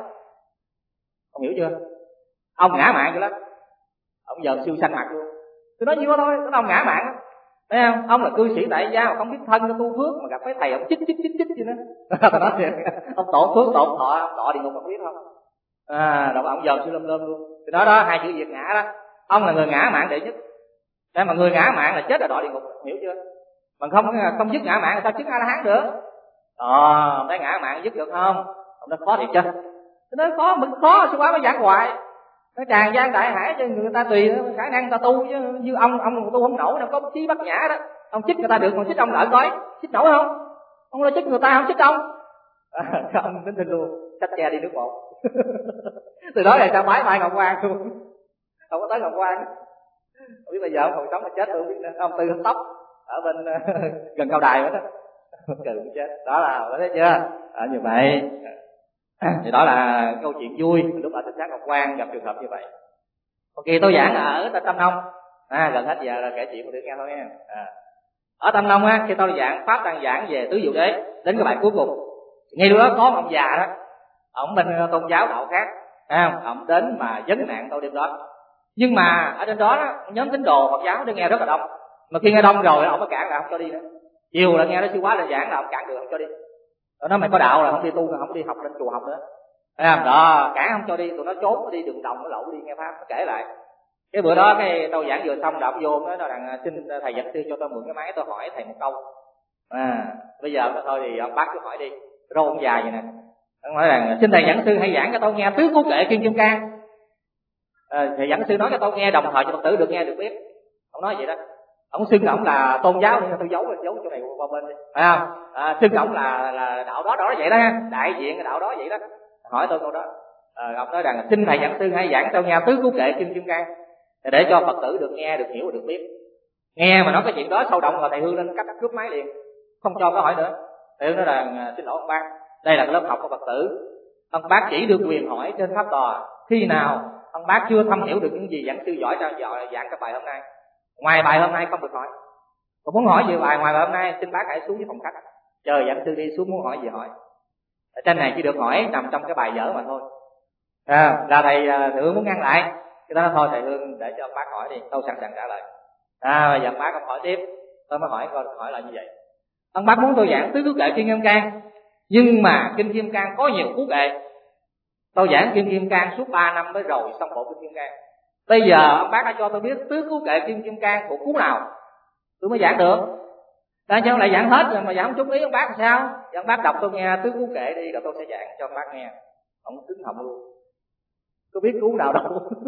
Ông hiểu chưa? Ông ngã mạn vậy lắm. Ông giờ siêu xanh mặt luôn. Tôi nói nhiêu thôi, nó ông ngã mạn. Thấy không? Ông là cư sĩ tại gia mà không biết thân cho tu phước mà gặp mấy thầy ông chích chích chích chích vậy đó. Tôi nói thiệt, ông tổn phước tổn thọ, đọa địa ngục không biết không? À, rồi ông giờ siêu lâm lâm luôn. Thì nói đó hai chữ diệt ngã đó. Ông là người ngã mạn đệ nhất. Để mà người ngã mạn là chết là đọa địa ngục, hiểu chưa? Mà không không dứt ngã mạn sao dứt A La Hán được? Ờ, ông thấy ngã mạn dứt được không? Ông nói khó thiệt chứ. Tôi nói khó, mình khó sao quá mới giảng hoài. Nó tràn gian đại hải cho người ta tùy khả năng ta tu chứ như ông ông tu không nổi, đâu có chí bát nhã đó. Ông chích người ta được còn chích ông lợi coi, chích nổi không? Ông lo chích người ta không chích ông. À, ông tính tin luôn, xách xe đi nước một. Từ đó là sao bái mai Ngọc Hoàng luôn. Không có tới Ngọc Hoàng. Không biết bây giờ ông còn sống mà chết tôi không biết nữa. Ông Tư Hấp Tóc ở bên gần cao đài đó. Cừ chết. Đó là thấy chưa? À, như vậy. Thì đó là câu chuyện vui lúc ở Thị Xã Ngọc Quang gặp trường hợp như vậy. Ok, tôi giảng ở Tam Nông. À, gần hết giờ là kể chuyện của tôi nghe thôi nha. À. Ở Tam Nông á, khi tôi giảng pháp đang giảng về tứ diệu đế, đến cái bài cuối cùng, ngay lúc đó có một ông già đó, ông bên tôn giáo đạo khác, à, ông đến mà vấn nạn tôi đêm đó. Nhưng mà ở trên đó, đó nhóm tín đồ Phật giáo đi nghe rất là đông, mà khi nghe đông rồi ông mới cản là không cho đi nữa. Chiều là nghe nó sư quá lên giảng là ông cản được không cho đi. Tôi nói mày có đạo là không đi tu, không đi học lên chùa học nữa. À, đó cản không cho đi, tụi nó trốn đi đường đồng nó lậu đi nghe pháp. Nó kể lại cái bữa đó cái tôi giảng vừa xong đọc vô nó nói rằng xin thầy giảng sư cho tôi mượn cái máy tôi hỏi thầy một câu. À, bây giờ thôi thì ông bác cứ hỏi đi. Rồi ông già vậy nè, ông nói rằng xin thầy giảng sư hãy giảng cho tôi nghe tứ cứu kệ Kim Kim Cang. À, thầy giảng sư nói cho tôi nghe đồng thời cho Phật tử được nghe được biết. Ông nói vậy đó. Ông xưng ổng là tôn giáo nên tôi giấu giấu chỗ này qua bên đi, phải không? À, xưng ổng là là đạo đó đó vậy đó ha, đại diện cái đạo đó vậy đó. Hỏi tôi câu đó. À, ông nói rằng xin thầy giảng sư hãy giảng cho nghe tứ cứu kệ Kim Kim Cang để cho Phật tử được nghe, được hiểu, được biết. Nghe mà nói cái chuyện đó sâu động rồi thầy Hương lên cắt cướp máy liền, không cho có hỏi nữa. Thầy Hương nói rằng xin lỗi ông bác, đây là cái lớp học của Phật tử, ông bác chỉ được quyền hỏi trên pháp tòa khi nào ông bác chưa thâm hiểu được những gì giảng sư giỏi ra giảng các bài hôm nay. Ngoài bài hôm nay không được hỏi. Còn muốn hỏi gì bài ngoài bài hôm nay xin bác hãy xuống với phòng khách, chờ giảng sư đi xuống muốn hỏi gì hỏi. Ở trên này chỉ được hỏi nằm trong cái bài vở mà thôi. À, là thầy thầy Hương muốn ngăn lại, cái đó thôi thầy Hương để cho ông bác hỏi đi, tôi sẵn sàng trả lời. À, bây giờ ông bác ông hỏi tiếp, tôi mới hỏi coi hỏi là như vậy. Ông bác muốn tôi giảng tứ cứu kệ Kim Kim Cang, nhưng mà Kim Kim Cang có nhiều cứu kệ. Tôi giảng Kim Kim Cang suốt ba năm mới rồi xong bộ Kim Kim Cang. Bây giờ ông bác đã cho tôi biết tứ cứu kệ Kim Kim Cang của cứu nào tôi mới giảng được. Tại sao lại giảng hết rồi mà giảng trúng ý ông bác làm sao? Thì ông bác đọc tôi nghe tứ cứu kệ đi rồi tôi sẽ giảng cho ông bác nghe. Ông cứng họng luôn. Tôi biết cứu nào đâu.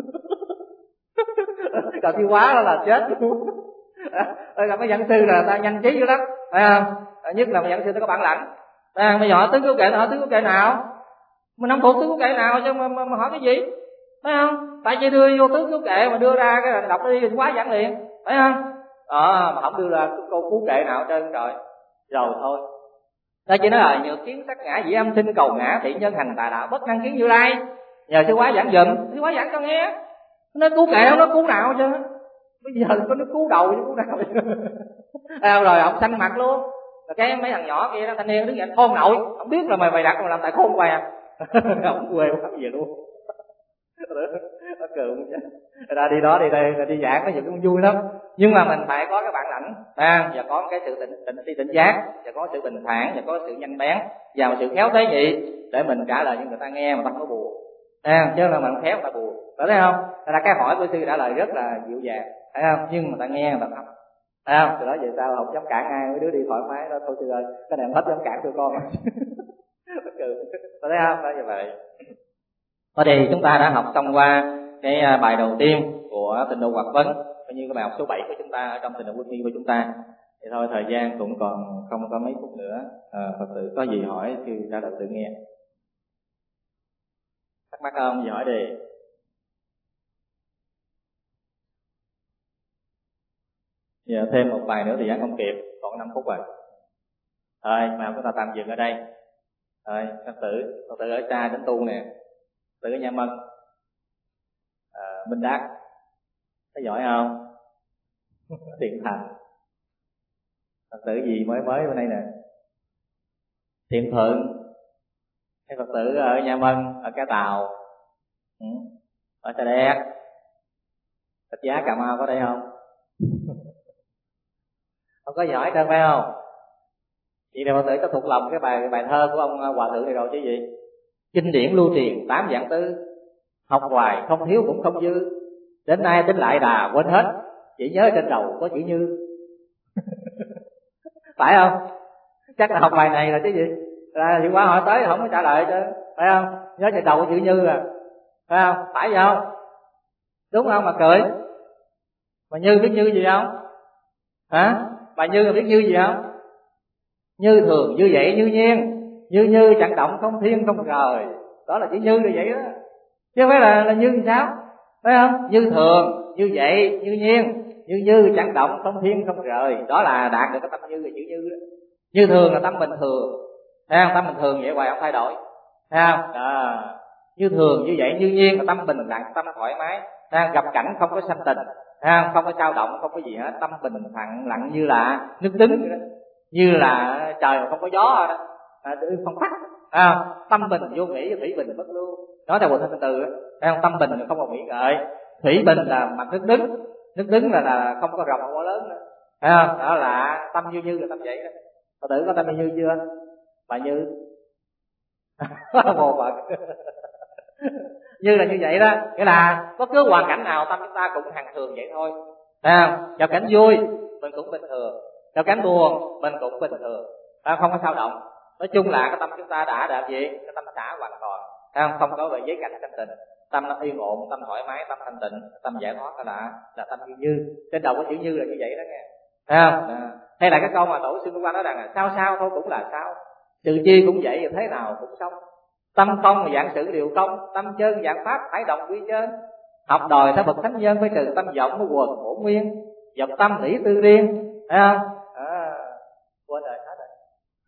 Còn khi quá đó là chết luôn. Đây là mấy giảng sư là ta nhanh trí dữ lắm, phải không? Nhất là mấy giảng sư nó có bản lãnh. À, bây giờ hỏi tứ cứu kệ, hỏi tứ cứu kệ nào? Mình không thuộc tứ cứu kệ nào chứ mà, mà, mà hỏi cái gì? Phải không? Tại vì đưa vô tứ cứu kệ mà đưa ra cái đọc đi thì quá giảng liền, phải không? Ờ, mà không đưa ra câu cứu kệ nào trên trời. Rồi thôi. Đây chỉ nói là nhược kiến sắc ngã dĩ âm sinh cầu ngã thị nhân hành tà đạo bất năng kiến Như Lai. Nhờ sư quá giảng dùm, sư quá giảng cho nghe. Nó cứu kệ không, nó cứu nào chứ. Bây giờ có nó cứu đầu chứ cứu nào. À, rồi ông xanh mặt luôn. Rồi cái mấy thằng nhỏ kia đó, thanh niên đứng dậy thôn nội, không biết là mày mày đặt mà làm tại khôn hoài à. Không quê quá về luôn. Nó cười chứ. Ra đi đó đi đây, ra đi giảng có nhiều cũng vui lắm. Nhưng mà mình phải có cái bản lãnh, à, và có cái sự tỉnh tỉnh tỉnh, tỉnh giác, và có sự bình thản, và có sự nhanh bén, và một sự khéo tế nhị để mình trả lời cho người ta nghe mà ta không có buồn. À, chứ là mình khéo người ta buồn, phải thấy không? Thật ra cái hỏi của sư trả lời rất là dịu dàng, phải không? Nhưng mà ta nghe người ta không. Phải không? Từ đó về sau không dám cản ai, mấy đứa đi thoải mái đó thôi sư ơi, cái này em hết dám cản tụi con. Cười, phải thấy không? Đó như vậy. Ở đây chúng ta đã học xong qua cái bài đầu tiên của Tịnh Độ Hoạt Vấn, coi như cái bài học số bảy của chúng ta ở trong Tịnh Độ Quyết Nghi của chúng ta. Thì thôi thời gian cũng còn không có mấy phút nữa, à, Phật tử có gì hỏi thì trả lời tự nghe. Thắc mắc không? Gì hỏi đi. Giờ thêm một bài nữa thì giảng không kịp, còn năm phút rồi. Thôi mà chúng ta tạm dừng ở đây. Rồi Phật tử, Phật tử ở xa đến tu nè, Phật tử ở Nha Mân, à, Minh Đắc, thấy giỏi không? Thiện Thành. Phật tử gì mới mới bên đây nè, Thiện Thuận. Cái Phật tử ở Nha Mân, ở Cái Tàu, ừ. Ở Sa Đéc, Thạch Giá, Cà Mau có đây không? Không có giỏi trơn phải không? Vậy là Phật tử có thuộc lòng cái bài cái bài thơ của ông Hòa Thượng này rồi chứ gì? Kinh điển lưu truyền tám vạn tư, học hoài không thiếu cũng không dư, đến nay tính lại đà quên hết, chỉ nhớ trên đầu có chữ Như. Phải không? Chắc là học bài này là chứ gì? Là hiệu quả hỏi tới không có trả lời chứ, phải không? Nhớ trên đầu có chữ Như à, phải không? Phải vậy không? Đúng không mà cười? Mà Như biết Như gì không? Hả? Bà Như biết Như gì không? Như thường như vậy như nhiên, như như chẳng động không thiên không rời, đó là chữ Như là vậy đó, chứ không phải là là Như thì sao, phải không? Như thường như vậy như nhiên, như như chẳng động không thiên không rời, đó là đạt được cái tâm như là chữ Như đó. Như thường là tâm bình thường, thấy không? Tâm bình thường vậy hoài không thay đổi, thấy không? À, như thường như vậy như nhiên là tâm bình đẳng, tâm thoải mái, thấy không? Gặp cảnh không có sanh tình, thấy không? Không có dao động, không có gì hết, tâm bình thản lặng như là nước đứng vậy đó. Như là trời mà không có gió đó, à, không phát, à, tâm bình vô nghĩ, thủy bình bất lưu. Nói theo Quỳnh Thanh Từ, à, tâm bình không còn nghĩ ngợi, thủy bình là mặt nước đứng, nước đứng là là không có rộng không có lớn nữa, à, đó là tâm như như là tâm vậy đó. Phật tử có tâm như chưa? Bà Như, một Phật. Như là như vậy đó, nghĩa là bất cứ hoàn cảnh nào tâm chúng ta cũng hằng thường vậy thôi, à, vào cảnh vui mình cũng bình thường, trong cảnh buồn mình cũng bình thường, à, không có sao động. Nói chung là cái tâm chúng ta đã đạt gì? Cái tâm xả hoàn toàn, à, không có về giới cảnh thanh tịnh, tâm nó yên ổn, tâm thoải mái, tâm thanh tịnh, tâm giải thoát, đó là là tâm như như. Trên đầu có chữ Như là như vậy đó nghe, thấy không? À, hay là cái câu mà tổ sư Pháp Hoa nói rằng là sao sao thôi cũng là sao, sự chi cũng vậy, thế nào cũng xong. Tâm công dạng sự đều công, tâm chân dạng pháp phải đồng quy chân. Học đòi theo bậc thánh nhân phải trừ tâm vọng của quần bổ nguyên, dọc tâm lý tư riêng, thấy không? À, quên rồi hết rồi.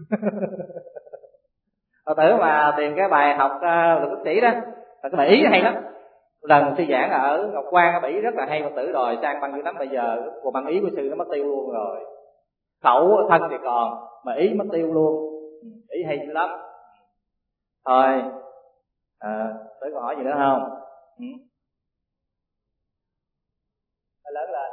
Phật tử mà tìm cái bài học uh, luật bác sĩ đó, là cái bài Ý hay lắm. Lần sư giảng ở Ngọc Quang ở Bỉ rất là hay, Phật tử đòi sang băng dữ lắm. Bây giờ của băng Ý của sư nó mất tiêu luôn rồi, khẩu thân thì còn mà Ý mất tiêu luôn. Ý hay dữ lắm. Thôi à, tới câu hỏi gì nữa không? Ừ. Lớn lên.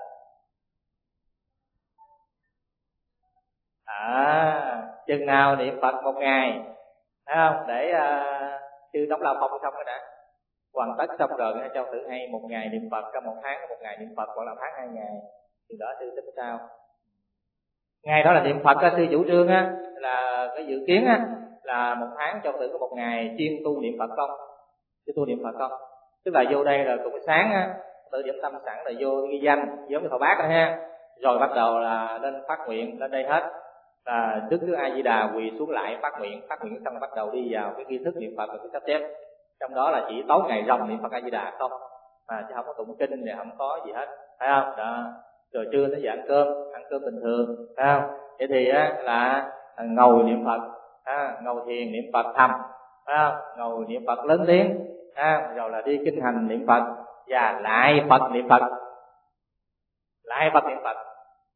À, chừng nào niệm Phật một ngày, thấy không? Để uh, sư đóng lao phong xong rồi đã, hoàn tất xong rồi hãy cho tự hay một ngày niệm Phật, trong một tháng một ngày niệm Phật, hoặc là tháng hai ngày, thì đó sư tính sao? Ngày đó là niệm Phật, sư chủ trương á, là cái dự kiến á, là một tháng cho tự có một ngày chuyên tu niệm Phật không? Chứ tu niệm Phật không? Tức là vô đây là cũng sáng á, tự điểm tâm sẵn là vô ghi danh giống như thọ bác đó ha, rồi bắt đầu là lên phát nguyện lên đây hết, là Đức Đức A Di Đà quỳ xuống lại phát nguyện, phát nguyện xong bắt đầu đi vào cái nghi thức niệm Phật và cái sắp xếp. Trong đó là chỉ tối ngày ròng niệm Phật A Di Đà không, mà chứ không có tụng kinh thì không có gì hết, phải không? Đó. Rồi trưa tới giờ ăn cơm, ăn cơm bình thường, phải không? Vậy thì á, là ngồi niệm Phật, à, ngồi thiền niệm Phật thầm, phải không? Ngồi niệm Phật lớn tiếng, à, rồi là đi kinh hành niệm Phật và lại Phật niệm Phật, lại Phật niệm Phật,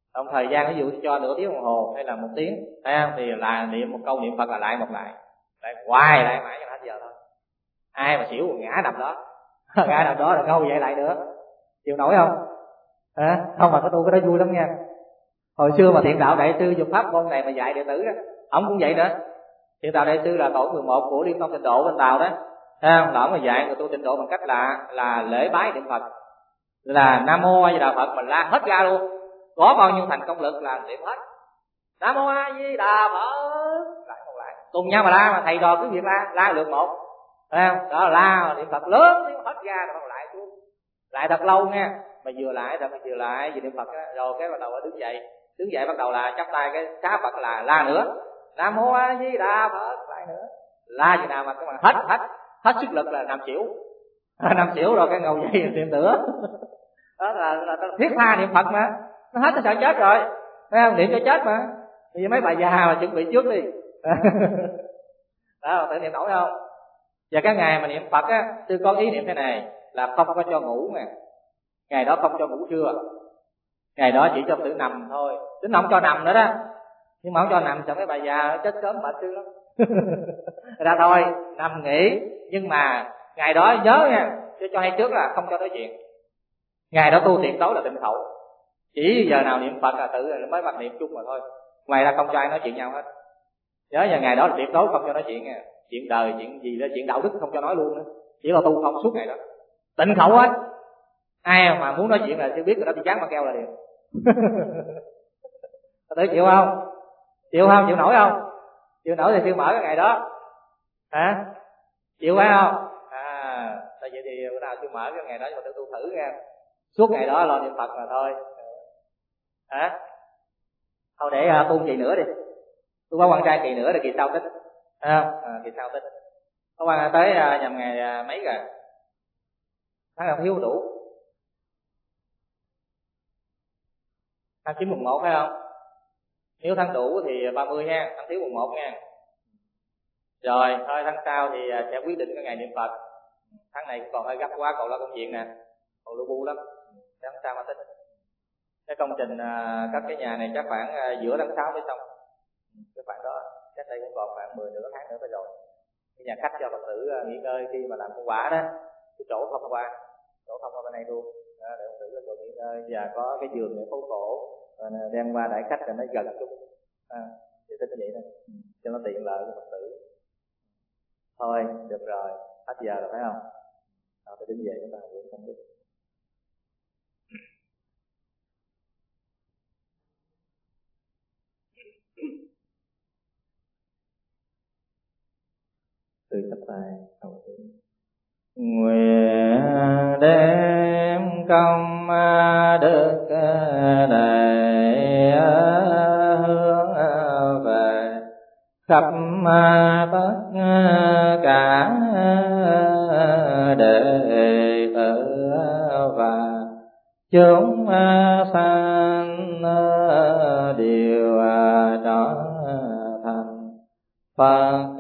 trong thời gian ví dụ cho nửa tiếng đồng hồ hay là một tiếng, thấy không, thì là niệm một câu niệm Phật là lại một lại, lại hoài lại mãi cho hết giờ thôi. Ai mà xỉu ngã nằm đó ngã nằm đó là câu vậy lại nữa, chịu nổi không? À, không mà cái tu cái đó vui lắm nha. Hồi xưa mà Thiện Đạo Đại Sư dùng pháp môn này mà dạy đệ tử đó, ông cũng vậy nữa. Thiện Đạo Đại Sư là tổ mười một của Liên Tông Tịnh Độ bên Tàu đó, thấy không? Là ông mà dạy người tu tịnh độ bằng cách là là lễ bái niệm Phật, là Nam Mô A Di Đà Phật, mình la hết ra luôn, có bao nhiêu thành công lực là niệm hết Nam Mô A Di Đà Phật, lại một lại cùng nhau mà la, mà thầy trò cứ việc la la được một, thấy không? Đó là la niệm Phật lớn tiếng hết ra rồi lại xuống, lại thật lâu nha, mà vừa lại rồi vừa lại vừa niệm Phật á, rồi cái bắt đầu đứng dậy, đứng dậy bắt đầu là chắp tay cái xá Phật là la nữa Nam Mô A Di Đà Phật, lại nữa la gì nào mà các bạn hết hết hết sức lực là nằm xỉu nằm xỉu rồi cái ngầu dậy niệm nữa. Đó là, là, là thiết tha niệm Phật mà nó hết nó sợ chết rồi, thấy không? Niệm cho chết mà, thì mấy bà già mà chuẩn bị trước đi. Đó, tự niệm nổi không? Và cái ngày mà niệm Phật á, tôi có ý niệm thế này là không có cho ngủ nè, ngày đó không cho ngủ trưa, ngày đó chỉ cho tự nằm thôi, tính không cho nằm nữa đó, nhưng mà không cho nằm cho mấy bà già chết sớm mệt dữ lắm. Ra thôi nằm nghỉ, nhưng mà ngày đó nhớ nha, cho cho hay trước là không cho nói chuyện, ngày đó tu tuyệt đối là tịnh khẩu, chỉ giờ nào niệm Phật là tự mới bắt niệm chung mà thôi, ngoài ra không cho ai nói chuyện nhau hết. Nhớ giờ ngày đó là tuyệt đối không cho nói chuyện nha, chuyện đời chuyện gì đó, chuyện đạo đức không cho nói luôn nữa, chỉ là tu không suốt ngày đó tịnh khẩu hết. Ai mà muốn nói chuyện là chưa biết rồi đó, thì dán băng keo là điều. Tự chịu không? Chịu không? Chịu nổi không? Chịu nổi thì siêu mở cái ngày đó hả? Chịu phải không? À, tại vậy thì bữa nào siêu mở cái ngày đó mà tự tu thử nha, suốt ngày đó lo niệm Phật mà thôi hả? Thôi để uh, tu kỳ nữa đi, tu có quan trai kỳ nữa rồi kỳ sau tích, à, à, kỳ sau tích. Có quan tới uh, nhằm ngày uh, mấy rồi, tháng nào thiếu đủ, tháng chín mùng một phải không? Nếu tháng đủ thì ba mươi nha, tháng thiếu mùng một nha. Rồi thôi tháng sau thì uh, sẽ quyết định cái ngày niệm Phật. Tháng này còn hơi gấp quá, còn lo công việc nè, còn lu bu lắm, tháng sau mà tính. Cái công trình uh, các cái nhà này chắc khoảng uh, giữa tháng sáu mới xong, cái khoảng đó chắc đây cũng còn khoảng mười nửa tháng nữa phải rồi. Cái nhà khách cho Phật tử uh, nghỉ ngơi khi mà làm công quả đó, cái chỗ thông qua, chỗ thông qua bên này luôn, đó, để Phật tử có chỗ nghỉ ngơi và có cái giường để phố cổ, rồi đem qua đại khách cho nó gần chút, à, thì tính vậy đó, cho nó tiện lợi cho Phật tử. Thôi được rồi, hết giờ rồi phải không? Rồi phải đứng dậy chúng ta nguyện công đức. Từ chắp tay cầu nguyện. Nguyện đem công đức này hướng về khắp tất cả đệ tử và chúng sanh đều trở thành Phật